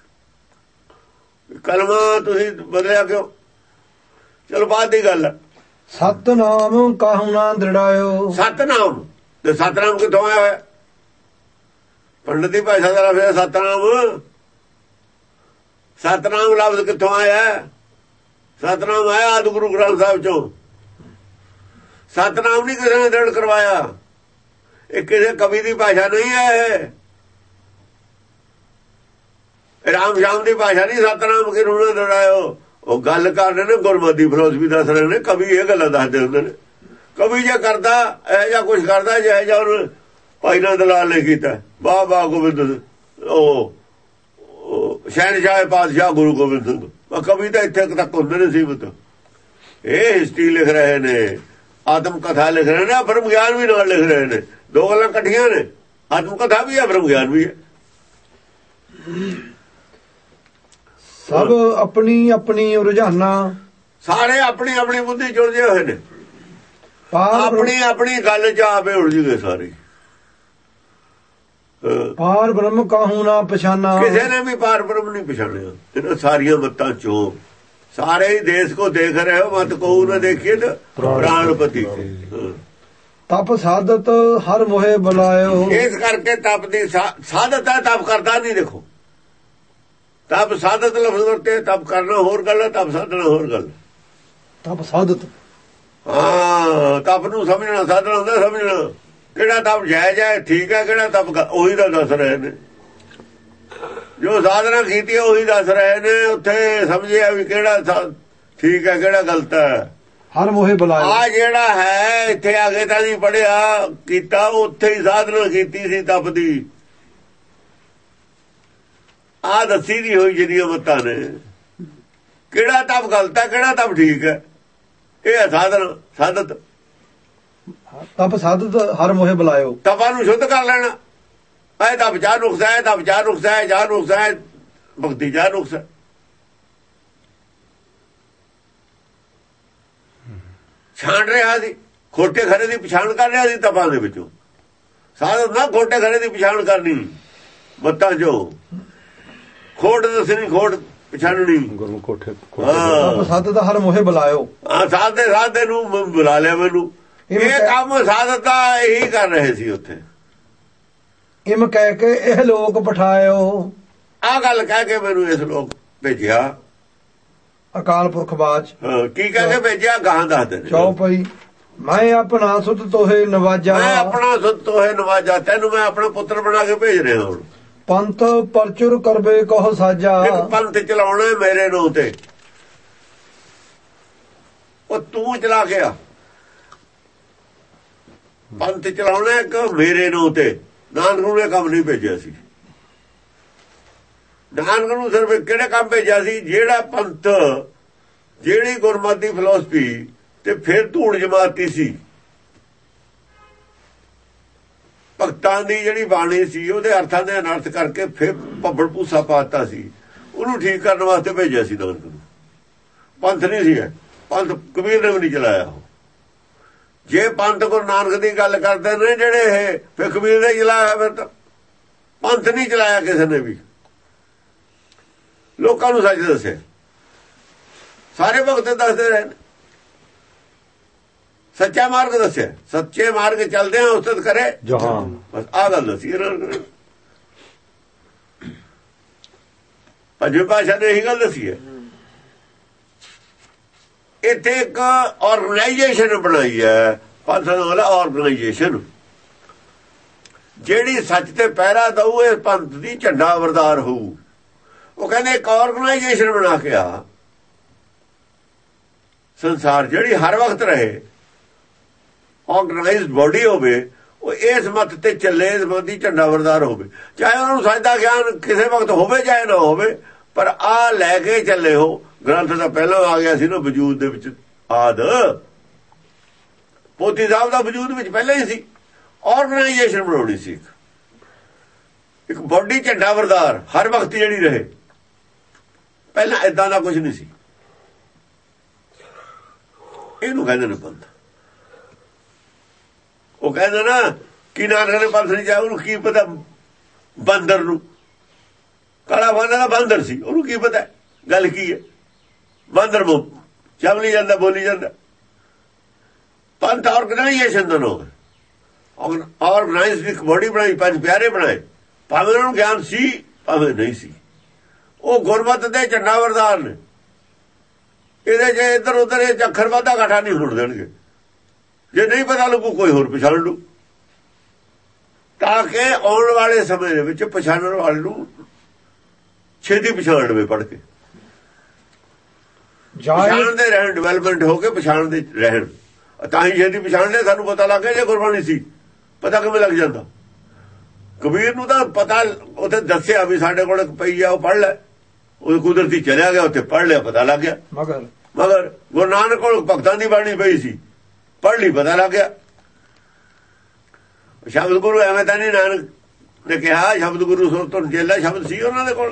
ਕਲਮਾ ਤੁਸੀਂ ਬਦਲਿਆ ਕਿਉਂ? ਚਲੋ ਬਾਅਦ ਦੀ ਗੱਲ। ਸਤਨਾਮ ਕਾਹੂ ਨਾ ਦ੍ਰਿੜਾਇਓ। ਸਤਨਾਮ, ਤੇ ਸਤਨਾਮ ਕਿੱਥੋਂ ਆਇਆ ਹੋਇਆ? ਪੰਡਤ ਦੀ ਭਾਸ਼ਾ ਦਾ ਲਫ਼ਜ਼ ਸਤਨਾਮ। ਸਤਨਾਮ ਲਫ਼ਜ਼ ਕਿੱਥੋਂ ਆਇਆ? ਸਤਨਾਮ ਆਇਆ ਆਦਿ ਗੁਰੂ ਗ੍ਰੰਥ ਸਾਹਿਬ ਚੋਂ। ਸਤਨਾਮ ਨਹੀਂ ਕਿਸੇ ਨੇ ਦ੍ਰਿੜ ਕਰਵਾਇਆ, ਇਹ ਕਿਸੇ ਕਵੀ ਦੀ ਭਾਸ਼ਾ ਨਹੀਂ ਹੈ। ਇਹ ਰਾਮ ਸ਼ਾਮ ਦੀ ਭਾਸ਼ਾ ਨਹੀਂ। ਸਤਨਾਮ ਕਿਹਨੂੰ ਨਾ ਦ੍ਰਿੜਾਇਓ, ਉਹ ਗੱਲ ਕਰ ਰਹੇ ਨੇ, ਗੁਰਮਤਿ ਫਿਲਾਸਫੀ ਦੱਸ ਰਹੇ ਨੇ। ਕਵੀ ਇਹ ਗੱਲਾਂ ਦੱਸਦੇ ਹੁੰਦੇ ਨੇ। ਕਵੀ ਜੇ ਕਰਦਾ ਇਹੋ ਜਿਹਾ ਕੁਛ ਕਰਦਾ ਜਿਹੋ ਜਿਹਾ ਉਹਨੂੰ ਭਾਈ ਨੰਦ ਲਾਲ ਨੇ ਕੀਤਾ, ਵਾਹ ਵਾਹ ਗੋਬਿੰਦ, ਉਹ ਸ਼ਹਿਨਸ਼ਾਹ ਪਾਤਸ਼ਾਹ ਗੁਰੂ ਗੋਬਿੰਦ ਸਿੰਘ। ਕਵੀ ਤਾਂ ਇੱਥੇ ਤੱਕ ਹੁੰਦੇ ਨੇ ਸੀਮਤ। ਇਹ ਹਿਸਟਰੀ ਲਿਖ ਰਹੇ ਨੇ, ਆਤਮ ਕਥਾ ਲਿਖ ਰਹੇ ਨੇ, ਬ੍ਰਹਮ ਗਿਆਨ ਵੀ ਨਾਲ ਲਿਖ ਰਹੇ ਨੇ। ਦੋ ਗੱਲਾਂ ਇਕੱਠੀਆਂ ਨੇ, ਆਤਮ ਕਥਾ ਵੀ ਹੈ, ਬ੍ਰਹਮ ਗਿਆਨ ਵੀ ਹੈ। ਸਭ ਆਪਣੀ ਆਪਣੀ ਰੁਝਾਨਾ, ਸਾਰੇ ਆਪਣੀ ਆਪਣੀ ਬੁੱਧੀ ਜੁੜਦੇ ਹੋਏ ਨੇ। ਆਪਣੀ ਆਪਣੀ ਗੱਲ ਚ ਆਪੇ ਉਲਝ ਗਏ ਸਾਰੇ। ਪਾਰ ਬ੍ਰਹਮ ਕਾਹੂ ਨਾ ਪਛਾਨਾ, ਕਿਸੇ ਨੇ ਵੀ ਪਾਰ ਬ੍ਰਹਮ ਨਹੀਂ ਪਛਾਣਿਆ। ਇਹਨਾਂ ਸਾਰੀਆਂ ਮੱਤਾਂ ਚੋਂ सारे ही देश को देख रहे हो, मत को न देखिए तो प्राणपति। तप साधत हर मोहे बुलायो। इस करके तप दी साधत है, तप करता नहीं। देखो तप साधत लफ्ज करते, तप करना होर गल है, तप साधना होर गल। तप साधत हाँ, तप नूं समझना साधना हुंदा समझना। किहड़ा तप जायज है, ठीक है, किहड़ा तप ਉਹੀ ਤਾਂ ਦੱਸ ਰਹੇ ਨੇ। ਜੋ ਸਾਧਨਾ ਕੀਤੀ ਉਹੀ ਦੱਸ ਰਹੇ ਨੇ। ਉੱਥੇ ਸਮਝਿਆ ਵੀ ਕਿਹੜਾ ਠੀਕ ਹੈ ਕਿਹੜਾ ਗਲਤ ਹੈ। ਹਰ ਮੋਹੇ ਬੁਲਾਇਆ ਆ ਜਿਹੜਾ ਹੈ ਇੱਥੇ ਆ ਕੇ ਤਾਂ ਨਹੀਂ ਪੜਿਆ ਕੀਤਾ, ਉੱਥੇ ਹੀ ਸਾਧਨਾ ਕੀਤੀ ਸੀ ਤਪ ਦੀ। ਆ ਦੱਸੀ ਨਹੀਂ ਹੋਈ ਜਿਹੜੀਆਂ ਮੱਤਾਂ ਨੇ ਕਿਹੜਾ ਤਪ ਗਲਤ ਹੈ ਕਿਹੜਾ ਤਪ ਠੀਕ ਹੈ। ਇਹ ਹੈ ਸਾਧਨਾ ਸਾਧਤ। ਤਪ ਸਾਧਤ ਹਰ ਮੋਹੇ ਬੁਲਾਇਓ। ਤਪਾਂ ਨੂੰ ਸ਼ੁੱਧ ਕਰ ਲੈਣਾ। ਇਹ ਤਪ ਚਾਹ ਨੁਕਸਾ ਹੈ, ਤਪ ਚਾਹ ਨੁਕਸਾ ਹੈ, ਚਾਹ ਨੁਕਸਾ ਹੈ, ਭਗਤੀ ਚਾਹ ਨੁਕਸਾ। ਛਾਣ ਰਿਹਾ ਸੀ, ਖੋਟੇ ਖਰੇ ਦੀ ਪਛਾਣ ਕਰ ਰਿਹਾ ਸੀ ਤਪਾਂ ਦੇ ਵਿੱਚੋਂ। ਸਾਧਨ ਨਾ ਖੋਟੇ ਖਰੇ ਦੀ ਪਛਾਣ ਕਰਨੀ, ਮੱਤਾਂ ਚੋਂ ਖੋਟ ਦੱਸਣੀ, ਖੋਟ ਪਛਾਣਨੀ। ਤਪ ਸਾਧਤ ਹਰ ਮੋਹੇ ਬੁਲਾਇਓ। ਹਾਂ, ਸਾਧੇ ਸਾਧੇ ਨੂੰ ਬੁਲਾ ਲਿਆ ਮੈਨੂੰ। ਇਹ ਕੰਮ ਸਾਧਤ ਦਾ ਇਹੀ ਕਰ ਰਹੇ ਸੀ ਉੱਥੇ। ਇਮ ਕਹਿ ਕੇ ਇਹ ਲੋਕ ਪਠਾਇਓ। ਆਹ ਗੱਲ ਕਹਿ ਕੇ ਮੈਨੂੰ ਇਸ ਲੋਕ ਭੇਜਿਆ। ਅਕਾਲ ਪੁਰਖ ਬਾਚ ਕੀ ਕਹਿ ਕੇ ਭੇਜਿਆ ਗਾਹਾਂ ਦੱਸਦੇ ਨੇ। ਚੌਪਈ ਮੈਂ ਆਪਣਾ ਸੁਤ ਤੋਹੇ ਨਵਾਜਾ। ਮੈਂ ਆਪਣਾ ਸੁਤ ਤੋਹੇ ਨਵਾਜਾ। ਤੈਨੂੰ ਮੈਂ ਆਪਣਾ ਪੁੱਤਰ ਬਣਾ ਕੇ ਭੇਜ ਰਿਹਾ ਹੁਣ। ਪੰਥ ਪਰਚੁਰ ਕਰਵੇ ਕਹੋ ਸਾਜਾ। ਇੱਕ ਪੰਥ ਚਲਾਉਣਾ ਮੇਰੇ ਨਾਂ ਤੇ, ਉਹ ਤੂੰ ਚਲਾ ਗਿਆ। ਪੰਥ ਚਲਾਉਣਾ ਇੱਕ ਮੇਰੇ ਨਾਂ ਤੇ। ਨਾਨਕ ਨੂੰ ਇਹ ਕੰਮ ਨਹੀਂ ਭੇਜਿਆ ਸੀ। ਨਾਨਕ ਨੂੰ ਸਿਰਫ ਕਿਹੜੇ ਕੰਮ ਭੇਜਿਆ ਸੀ? ਜਿਹੜਾ ਪੰਥ, ਜਿਹੜੀ ਗੁਰਮਤਿ ਫਿਲਾਸਫੀ ਤੇ ਫਿਰ ਧੂੜ ਜਮਾਤੀ ਸੀ, ਭਗਤਾਂ ਦੀ ਜਿਹੜੀ ਬਾਣੀ ਸੀ ਉਹਦੇ ਅਰਥਾਂ ਦੇ ਅਨਰਥ ਕਰਕੇ ਫਿਰ ਭੱਬੜ ਭੂਸਾ ਪਾਤਾ ਸੀ। ਉਹਨੂੰ ਠੀਕ ਕਰਨ ਵਾਸਤੇ ਭੇਜਿਆ ਸੀ ਨਾਨਕ ਨੂੰ। ਪੰਥ ਨਹੀਂ ਸੀ। ਪੰਥ ਕਬੀਰ ਨੇ ਵੀ ਨਹੀਂ ਚਲਾਇਆ। ਜੇ ਪੰਥ ਗੁਰੂ ਨਾਨਕ ਦੀ ਗੱਲ ਕਰਦੇ ਨੇ ਜਿਹੜੇ ਇਹ, ਫਿਰ ਕਬੀਰ ਨੇ ਚਲਾਇਆ। ਫਿਰ ਤਾਂ ਪੰਥ ਨਹੀਂ ਚਲਾਇਆ ਕਿਸੇ ਨੇ ਵੀ। ਲੋਕਾਂ ਨੂੰ ਸੱਚ ਦੱਸਿਆ। ਸਾਰੇ ਭਗਤ ਦੱਸਦੇ ਰਹੇ ਨੇ, ਸੱਚਾ ਮਾਰਗ ਦੱਸਿਆ। ਸੱਚੇ ਮਾਰਗ ਚੱਲਦੇ ਆ ਉਸਤਤ ਕਰੇ ਜਹਾਨ। ਬਸ ਆਹ ਗੱਲ ਦੱਸੀ ਇਹਨਾਂ ਨੇ। ਪੰਜਵੀਂ ਪਾਤਸ਼ਾਹ ਨੇ ਇਹੀ ਗੱਲ ਦੱਸੀ ਹੈ। ਇੱਥੇ ਇੱਕ ਆਰਗੇਨਾਈਜੇਸ਼ਨ ਬਣਾਈ ਹੈ ਪੰਥ ਦਾ। ਆਰਗੇਨਾਈਜੇਸ਼ਨ ਜਿਹੜੀ ਸੱਚ ਤੇ ਪਹਿਰਾ ਦਊ, ਇਹ ਪੰਥ ਦੀ ਝੰਡਾ ਵਰਦਾਰ ਹੋਊ। ਉਹ ਕਹਿੰਦੇ ਇੱਕ ਆਰਗੇਨਾਈਜੇਸ਼ਨ ਬਣਾ ਕੇ ਆ ਸੰਸਾਰ, ਜਿਹੜੀ ਹਰ ਵਕਤ ਰਹੇ, ਆਰਗੇਨਾਈਜ਼ਡ ਬੋਡੀ ਹੋਵੇ। ਉਹ ਇਸ ਮਤ ਤੇ ਚੱਲੇ, ਇਸ ਮਤ ਦੀ ਝੰਡਾ ਵਰਦਾਰ ਹੋਵੇ। ਚਾਹੇ ਉਹਨਾਂ ਨੂੰ ਸੱਚ ਦਾ ਗਿਆਨ ਕਿਸੇ ਵਕਤ ਹੋਵੇ ਚਾਹੇ ਨਾ ਹੋਵੇ, ਪਰ ਆ ਲੈ ਕੇ ਚੱਲੇ ਹੋ। ਗ੍ਰੰਥ ਦਾ ਪਹਿਲਾਂ ਆ ਗਿਆ ਸੀ ਨਾ ਵਜੂਦ ਦੇ ਵਿੱਚ। ਆਦ ਪੋਥੀ ਸਾਹਿਬ ਦਾ ਵਜੂਦ ਵਿੱਚ ਪਹਿਲਾਂ ਹੀ ਸੀ। ਆਰਗੇਨਾਈਜੇਸ਼ਨ ਬਣਾਉਣੀ ਸੀ, ਇੱਕ ਬੋਡੀ ਝੰਡਾ ਵਰਦਾਰ ਹਰ ਵਕਤ ਜਿਹੜੀ ਰਹੇ। ਪਹਿਲਾਂ ਏਦਾਂ ਦਾ ਕੁਝ ਨਹੀਂ ਸੀ। ਇਹਨੂੰ ਕਹਿੰਦੇ ਨੇ ਪੰਥ। ਉਹ ਕਹਿੰਦੇ ਨਾ ਕਿ ਨਾਨਕ ਨੇ ਪੰਥ ਨਹੀਂ ਚਾਹਿਆ। ਉਹਨੂੰ ਕੀ ਪਤਾ ਬਾਂਦਰ ਨੂੰ? ਕਾਲਾ ਬਾਂਦਰ ਦਾ ਬਾਂਦਰ ਸੀ, ਉਹਨੂੰ ਕੀ ਪਤਾ ਗੱਲ ਕੀ ਹੈ। ਬਾਂਦਰ ਮੋ ਚਮਲੀ ਜਾਂਦਾ, ਬੋਲੀ ਜਾਂਦਾ। ਪੰਥ ਆਰਗੇਨਾਈਜੇਸ਼ਨ ਦਾ ਨਾਮ ਹੈ। ਆਰਗੇਨਾਈਜ਼ਡ ਇੱਕ ਬੋਡੀ ਬਣਾਈ, ਪੰਜ ਪਿਆਰੇ ਬਣਾਏ। ਭਾਵੇਂ ਉਹਨਾਂ ਨੂੰ ਗਿਆਨ ਸੀ ਭਾਵੇਂ ਨਹੀਂ ਸੀ। ਉਹ ਗੁਰਮਤ ਦੇ ਝੰਡਾ ਵਰਦਾਰ ਨੇ। ਇਹਦੇ ਜੇ ਇੱਧਰ ਉੱਧਰ ਇਹ ਅੱਖਰ ਵਾਧਾ ਘਾਟਾ ਨਹੀਂ ਹੋਣ ਦੇਣਗੇ। ਜੇ ਨਹੀਂ ਪਤਾ ਲੱਗੂ ਕੋਈ ਹੋਰ ਪਛਾਣ ਲੂ, ਤਾਂ ਕਿ ਆਉਣ ਵਾਲੇ ਸਮੇਂ ਦੇ ਵਿੱਚ ਪਛਾਣਨ ਵਾਲੇ ਨੂੰ ਛੇਤੀ ਪਛਾਣ ਲਵੇ ਪੜ੍ਹ ਕੇ। ਪਛਾਣ ਦੇ ਰਹਿਣ, ਡਿਵੈਲਪਮੈਂਟ ਹੋ ਕੇ ਪਛਾਣ ਦੇ ਰਹਿਣ, ਤਾਂ ਹੀ ਛੇਤੀ ਪਛਾਣ ਲੈ। ਸਾਨੂੰ ਪਤਾ ਲੱਗ ਗਿਆ ਜੇ ਗੁਰਬਾਣੀ ਸੀ, ਪਤਾ ਕਿਵੇਂ ਲੱਗ ਜਾਂਦਾ? ਕਬੀਰ ਨੂੰ ਤਾਂ ਪਤਾ, ਉੱਥੇ ਦੱਸਿਆ ਵੀ ਸਾਡੇ ਕੋਲ ਪਈ ਆ, ਉਹ ਪੜ੍ਹ ਲੈ। ਉਹ ਕੁਦਰਤੀ ਚਲਿਆ ਗਿਆ, ਉੱਥੇ ਪੜ੍ਹ ਲਿਆ, ਪਤਾ ਲੱਗ ਗਿਆ। ਮਗਰ ਮਗਰ ਗੁਰੂ ਨਾਨਕ ਕੋਲ ਭਗਤਾਂ ਦੀ ਬਾਣੀ ਪਈ ਸੀ, ਪੜ੍ਹ ਲਈ, ਪਤਾ ਲੱਗ ਗਿਆ। ਸ਼ਬਦ ਗੁਰੂ ਐਵੇਂ ਤਾਂ ਨਹੀਂ ਨਾਨਕ ਨੇ ਕਿਹਾ ਸ਼ਬਦ ਗੁਰੂ ਸੁਰ ਤੋਂ ਜੇਲਾ ਸ਼ਬਦ ਸੀ ਉਹਨਾਂ ਦੇ ਕੋਲ।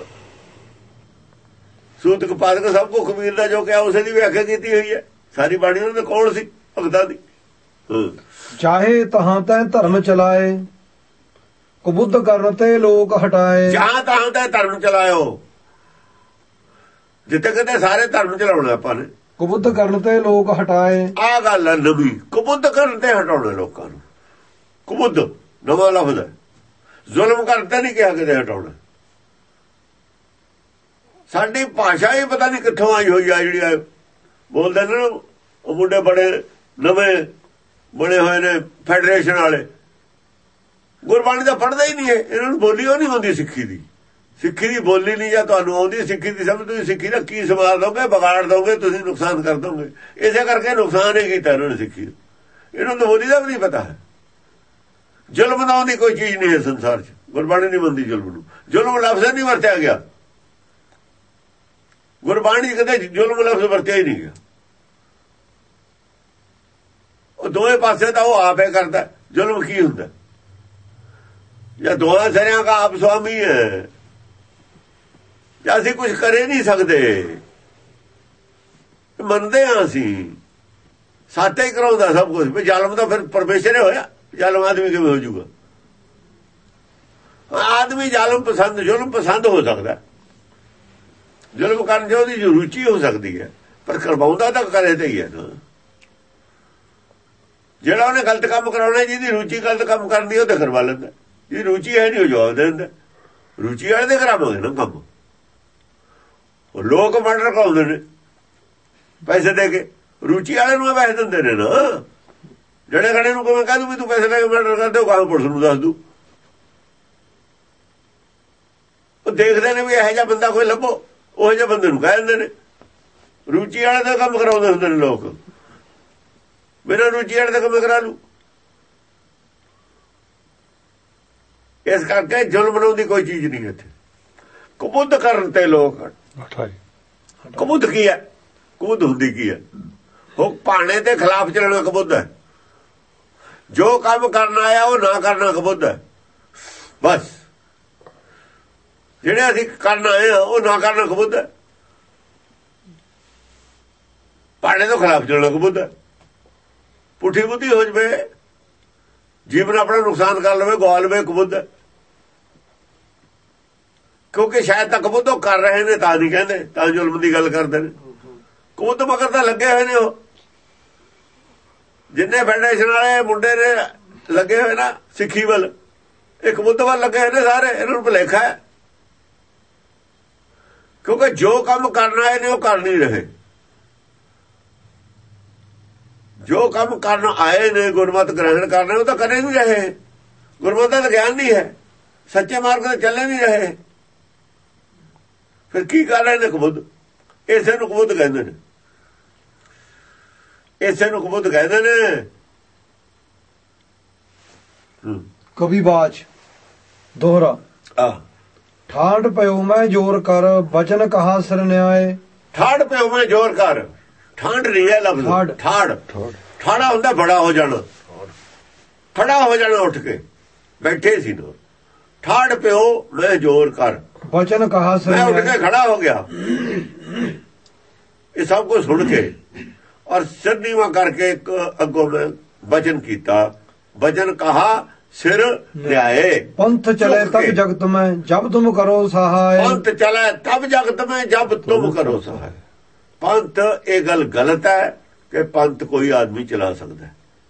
ਸੂਤਕ ਪਾਤਕ ਸਭ ਕੋ ਕਬੀਰ ਦਾ ਜੋ ਕਿਹਾ ਉਸੇ ਦੀ ਵਿਆਖਿਆ ਕੀਤੀ ਹੋਈ ਹੈ। ਸਾਰੀ ਬਾਣੀ ਉਹਨਾਂ ਦੇ ਕੋਲ ਸੀ ਭਗਤਾਂ ਦੀ। ਚਾਹੇ ਤਹਾਂ ਤੈ ਧਰਮ ਚਲਾਏ, ਕੁਬੁੱਧ ਕਰਨ ਤੇ ਲੋਕ ਹਟਾਏ। ਜਹਾਂ ਤਹਾਂ ਤੈ ਧਰਮ ਚਲਾਇਓ। ਜਿੱਥੇ ਕਿਤੇ ਸਾਰੇ ਧਰਮ ਚਲਾਉਣੇ ਆਪਾਂ ਨੇ। ਕੁਬੁੱਧ ਕਰਨ ਤੇ ਲੋਕ ਹਟਾਏ, ਆਹ ਗੱਲ ਹੈ ਨਵੀਂ। ਕੁਬੁੱਧ ਕਰਨ ਤੇ ਹਟਾਉਣੇ ਲੋਕਾਂ ਨੂੰ। ਕੁਬੁੱਧ ਨਵਾਂ ਲਫ਼ਜ਼ ਹੈ। ਜ਼ੁਲਮ ਕਰਤੇ ਨਹੀਂ ਕਿਹਾ ਕਿਤੇ ਹਟਾਉਣਾ। ਸਾਡੀ ਭਾਸ਼ਾ ਹੀ ਪਤਾ ਨਹੀਂ ਕਿੱਥੋਂ ਆਈ ਹੋਈ ਆ ਜਿਹੜੀ ਬੋਲਦੇ ਨੇ ਨਾ ਉਹ ਮੁੰਡੇ ਬੜੇ ਨਵੇਂ ਬਣੇ ਹੋਏ ਨੇ ਫੈਡਰੇਸ਼ਨ ਵਾਲੇ। ਗੁਰਬਾਣੀ ਦਾ ਪੜ੍ਹਦਾ ਹੀ ਨਹੀਂ ਹੈ, ਇਹਨਾਂ ਨੂੰ ਬੋਲੀ ਉਹ ਨਹੀਂ ਹੁੰਦੀ ਸਿੱਖੀ ਦੀ। ਸਿੱਖੀ ਦੀ ਬੋਲੀ ਨਹੀਂ ਜਾਂ ਤੁਹਾਨੂੰ ਆਉਂਦੀ ਸਿੱਖੀ ਦੀ ਸਮਝ, ਤੁਸੀਂ ਸਿੱਖੀ ਦਾ ਕੀ ਸਵਾਰ ਦੋਗੇ, ਵਿਗਾੜ ਦੋਗੇ, ਤੁਸੀਂ ਨੁਕਸਾਨ ਕਰ ਦੋਗੇ। ਇਸੇ ਕਰਕੇ ਨੁਕਸਾਨ ਹੀ ਕੀਤਾ ਇਹਨਾਂ ਨੇ ਸਿੱਖੀ। ਇਹਨਾਂ ਨੂੰ ਬੋਲੀ ਦਾ ਵੀ ਨਹੀਂ ਪਤਾ ਹੈ। ਜ਼ੁਲਮ ਨਾਮ ਦੀ ਕੋਈ ਚੀਜ਼ ਨਹੀਂ ਹੈ ਸੰਸਾਰ 'ਚ। ਗੁਰਬਾਣੀ ਨਹੀਂ ਮੰਨਦੀ ਜ਼ੁਲਮ ਨੂੰ। ਜ਼ੁਲਮ ਲਫ਼ਜ਼ ਨਹੀਂ ਵਰਤਿਆ ਗਿਆ ਗੁਰਬਾਣੀ ਕਦੇ। ਜ਼ੁਲਮ ਲਫ਼ਜ਼ ਵਰਤਿਆ ਹੀ ਨਹੀਂ ਗਿਆ। ਉਹ ਦੋਵੇਂ ਪਾਸੇ ਤਾਂ ਉਹ ਆਪੇ ਕਰਦਾ। ਜ਼ੁਲਮ ਕੀ ਹੁੰਦਾ? ਜਾਂ ਦੋਹਾਂ ਸਿਰਿਆਂ ਦਾ ਆਪ ਸੁਆਮੀ ਹੈ, ਜਾਂ ਅਸੀਂ ਕੁਝ ਕਰੇ ਨਹੀਂ ਸਕਦੇ। ਮੰਨਦੇ ਹਾਂ ਅਸੀਂ ਸਾਤੇ ਹੀ ਕਰਾਉਂਦਾ ਸਭ ਕੁਝ। ਵੀ ਜ਼ਾਲਮ ਤਾਂ ਫਿਰ ਪਰਮੇਸ਼ਰ ਹੀ ਹੋਇਆ। ਜ਼ਾਲਮ ਆਦਮੀ ਕਿਵੇਂ ਹੋ ਜਾਊਗਾ? ਆਦਮੀ ਜ਼ਾਲਮ ਪਸੰਦ ਜ਼ੁਲਮ ਪਸੰਦ ਹੋ ਸਕਦਾ। ਜ਼ੁਲਮ ਕਰਨ 'ਚ ਉਹਦੀ ਰੁਚੀ ਹੋ ਸਕਦੀ ਹੈ, ਪਰ ਕਰਵਾਉਂਦਾ ਤਾਂ ਕਰੇ ਤੇ ਹੀ ਹੈ ਨਾ। ਜਿਹੜਾ ਉਹਨੇ ਗਲਤ ਕੰਮ ਕਰਾਉਣਾ, ਜਿਹਦੀ ਰੁਚੀ ਗਲਤ ਕੰਮ ਕਰਨੀ ਉਹ ਤੇ ਕਰਵਾ ਲੈਂਦਾ। ਜਿਹਦੀ ਰੁਚੀ ਹੈ ਨਹੀਂ ਉਹ ਜਵਾਬ ਦੇ ਦਿੰਦਾ। ਰੁਚੀ ਵਾਲੇ ਦੇ ਕਰਾਵਾਂਗੇ ਨਾ ਕੰਮ। ਉਹ ਲੋਕ ਮਰਡਰ ਕਰਾਉਂਦੇ ਨੇ ਪੈਸੇ ਦੇ ਕੇ। ਰੁਚੀ ਵਾਲੇ ਨੂੰ ਪੈਸੇ ਦਿੰਦੇ ਨੇ ਨਾ। ਜਿਹੜੇ ਖੜੇ ਨੂੰ ਕਿਵੇਂ ਕਹਿ ਦੂ ਵੀ ਤੂੰ ਪੈਸੇ ਲੈ ਕੇ ਮਰਡਰ ਕਰਦੇ ਹੋ, ਕਾਹ ਪੁਲਿਸ ਨੂੰ ਦੱਸ ਦੂ। ਉਹ ਦੇਖਦੇ ਨੇ ਵੀ ਇਹੋ ਜਿਹਾ ਬੰਦਾ ਕੋਈ ਲੱਭੋ, ਉਹੋ ਜਿਹੇ ਬੰਦੇ ਨੂੰ ਕਹਿ ਦਿੰਦੇ ਨੇ। ਰੁਚੀ ਵਾਲੇ ਦਾ ਕੰਮ ਕਰਾਉਂਦੇ ਹੁੰਦੇ ਨੇ ਲੋਕ। ਮੇਰਾ ਰੁਚੀ ਵਾਲੇ ਦਾ ਕੰਮ ਕਰਾ ਲੂ। ਇਸ ਕਰਕੇ ਜ਼ੁਲਮ ਬਣਾਉਣ ਦੀ ਕੋਈ ਚੀਜ਼ ਨਹੀਂ ਇੱਥੇ। ਕੁਬੁੱਧ ਕਰਨ ਤੇ ਲੋਕ। ਕੁਬੁੱਧ ਕੀ ਹੈ? ਕੁਬੁੱਧ ਹੁੰਦੀ ਕੀ ਹੈ? ਉਹ ਭਾਣੇ ਦੇ ਖਿਲਾਫ ਚੱਲਣਾ ਕੁਬੁੱਧ ਹੈ। ਜੋ ਕੰਮ ਕਰਨਾ ਆਇਆ ਉਹ ਨਾ ਕਰਨਾ ਕੁਬੁੱਧ ਹੈ। ਬਸ ਜਿਹੜੇ ਅਸੀਂ ਕਰਨ ਆਏ ਆ ਉਹ ਨਾ ਕਰਨਾ ਕੁਬੁੱਧ ਹੈ। ਭਾਣੇ ਤੋਂ ਖਿਲਾਫ ਚੱਲਣਾ ਕੁਬੁੱਧ ਹੈ। ਪੁੱਠੀ ਬੁੱਧੀ ਹੋ ਜਵੇ, ਜੀਵਨ ਆਪਣਾ ਨੁਕਸਾਨ ਕਰ ਲਵੇ, ਗਵਾ ਲਵੇ, ਕੁਬੁੱਧ ਹੈ। ਕਿਉਂਕਿ ਸ਼ਾਇਦ ਤੱਕ ਕੁਬੁੱਧ ਉਹ ਕਰ ਰਹੇ ਨੇ ਤਾਂ ਨਹੀਂ ਕਹਿੰਦੇ, ਤਾਂ ਜ਼ੁਲਮ ਦੀ ਗੱਲ ਕਰਦੇ ਨੇ। ਕੁਬੁੱਧ ਮਗਰ ਤਾਂ ਲੱਗੇ ਹੋਏ ਨੇ। ਉਹ ਜਿੰਨੇ ਫੈਡਰੇਸ਼ਨ ਵਾਲੇ ਮੁੰਡੇ ਨੇ ਲੱਗੇ ਹੋਏ ਨਾ ਸਿੱਖੀ ਵੱਲ, ਇਹ ਕੁਬੁੱਧ ਵੱਲ ਲੱਗੇ ਹੋਏ ਨੇ ਸਾਰੇ। ਇਹਨਾਂ ਨੂੰ ਭੁਲੇਖਾ ਹੈ, ਕਿਉਂਕਿ ਜੋ ਕੰਮ ਕਰਨਾ ਆਏ ਨੇ ਉਹ ਕਰ ਨਹੀਂ ਰਹੇ। ਜੋ ਕੰਮ ਕਰਨ ਆਏ ਨੇ ਗੁਰਮਤਿ ਗ੍ਰਹਿਣ ਕਰਨਾ ਉਹ ਤਾਂ ਕਰੇ ਨਹੀਂ ਰਹੇ। ਗੁਰਮਤਿ ਦਾ ਗਿਆਨ ਨਹੀਂ ਹੈ, ਸੱਚੇ ਮਾਰਗ ਤੇ ਚੱਲੇ ਨਹੀਂ ਰਹੇ। ਫਿਰ ਕੀ ਕਰ ਰਹੇ ਨੇ ਕੁਬੁੱਧ? ਇਸੇ ਨੂੰ ਕੁਬੁੱਧ ਕਹਿੰਦੇ ਨੇ। ਇਸੇ ਨੂੰ ਕੁਬੁੱਧ ਕਹਿੰਦੇ ਨੇ। ਕਵੀ ਬਾਚ ਦੋਹਰਾ। ਆਹ ਠਾੜ ਪਿਓ ਮੈਂ ਜ਼ੋਰ ਕਰ, ਬਚਨ ਕਹਾ ਸਿਰ ਨਿਆਏ। ਠਾੜ ਪਿਓ ਮੈਂ ਜ਼ੋਰ ਕਰ। ਠਾਂਡ ਨਹੀਂ ਹੈ ਲਫ਼ਜ਼। ਠਾੜ ਠਾੜਾ ਹੁੰਦਾ ਬੜਾ ਹੋ ਜਾਣਾ, ਖੜਾ ਹੋ ਜਾਣਾ ਉੱਠ ਕੇ। ਬੈਠੇ ਸੀ ਨਾ। ਠਾੜ ਪਿਓ ਮੈਂ ਜ਼ੋਰ ਕਰ, ਬਚਨ ਕਹਾ ਸਿਰ ਮੈਂ ਉੱਠ ਕੇ ਖੜਾ ਹੋ ਗਿਆ। ਇਹ ਸਭ ਕੁਝ ਸੁਣ ਕੇ ਔਰ ਸਿਰ ਨੀਵਾਂ ਕਰਕੇ ਇੱਕ ਅੱਗੋਂ ਮੈਂ ਬਚਨ ਕੀਤਾ। ਬਚਨ ਕਹਾ ਸਿਰ ਲਿਆਏ। ਪੰਥ ਚਲੇ ਤਬ ਜਗਤ ਮੈਂ, ਜਬ ਤੁਮ ਕਰੋ ਸਹਾय। ਪੰਥ ਚਲੇ ਤਬ ਜਗਤ ਮੈਂ, ਜਬ ਤੁਮ ਕਰੋ ਸਹਾय। ਪੰਥ ਇਹ ਗੱਲ ਗਲਤ ਹੈ ਕਿ ਪੰਥ ਕੋਈ ਆਦਮੀ ਚਲਾ ਸਕਦਾ।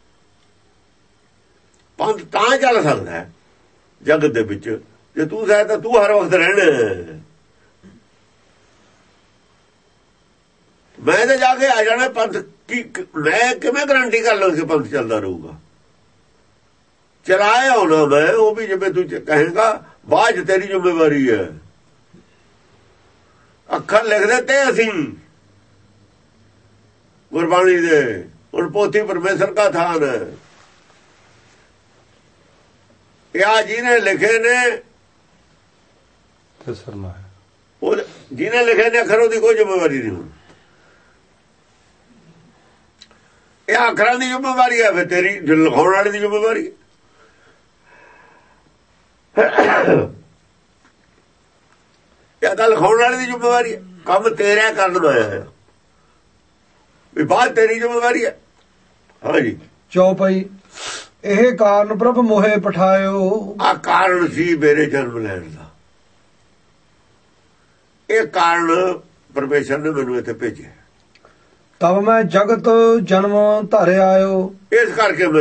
ਪੰਥ ਤਾਂ ਚੱਲ ਸਕਦਾ ਹੈ ਜਗਤ ਦੇ ਵਿੱਚ ਜੇ ਤੂੰ ਸਹਾਇ ਤਾਂ ਤੂੰ ਹਰ ਵਕਤ ਰਹਿਣਾ। ਮੈਂ ਤਾਂ ਜਾ ਕੇ ਆ ਜਾਣਾ ਪੰਥ ਕੀ। ਮੈਂ ਕਿਵੇਂ ਗਰੰਟੀ ਕਰ ਲਵਾਂ ਕਿ ਪੰਥ ਚੱਲਦਾ ਰਹੂਗਾ? ਚਲਾਇਆ ਹੋਣਾ ਮੈਂ, ਉਹ ਵੀ ਜਿਵੇਂ ਤੂੰ ਕਹੇਗਾ ਬਾਅਦ ਤੇਰੀ ਜ਼ਿੰਮੇਵਾਰੀ ਹੈ। ਅੱਖਰ ਲਿਖਦੇ ਤੇ ਅਸੀਂ ਗੁਰਬਾਣੀ ਦੇ, ਹੁਣ ਪੋਥੀ ਪਰਮੇਸ਼ਰ ਦਾ ਥਾਨ ਹੈ। ਇਹ ਜਿਹਨੇ ਲਿਖੇ ਨੇ ਉਹ ਜਿਹਨੇ ਲਿਖੇ ਨੇ ਅੱਖਰ, ਉਹਦੀ ਕੋਈ ਜ਼ਿੰਮੇਵਾਰੀ ਨਹੀਂ। ਹੁਣ ਇਹ ਅੱਖਰਾਂ ਦੀ ਜ਼ਿੰਮੇਵਾਰੀ ਹੈ, ਫਿਰ ਤੇਰੀ ਲਿਖਾਉਣ ਵਾਲੇ ਦੀ ਜ਼ਿੰਮੇਵਾਰੀ। ਇਹ ਤਾਂ ਲਿਖਾਉਣ ਵਾਲੇ ਦੀ ਜ਼ਿੰਮੇਵਾਰੀ ਹੈ। ਕੰਮ ਤੇਰਾ ਕਰਨ ਦਾ ਹੈ, ਵੀ ਬਾਤ ਤੇਰੀ ਜ਼ਿੰਮੇਵਾਰੀ ਹੈ। ਹਾਂਜੀ ਚੌਪਈ। ਇਹ ਕਾਰਨ ਪ੍ਰਭ ਮੋਹੇ ਪਠਾਇਓ। ਆ ਕਾਰਨ ਸੀ ਮੇਰੇ ਜਨਮ ਲੈਣ ਦਾ। ਇਹ ਕਾਰਨ ਪਰਮੇਸ਼ਰ ਨੇ ਮੈਨੂੰ ਇੱਥੇ ਭੇਜਿਆ। ਤਬ ਮੈਂ ਜਗਤ ਜਨਮ ਧਾਰੇ ਆਇਓ, ਇਸ ਕਰਕੇ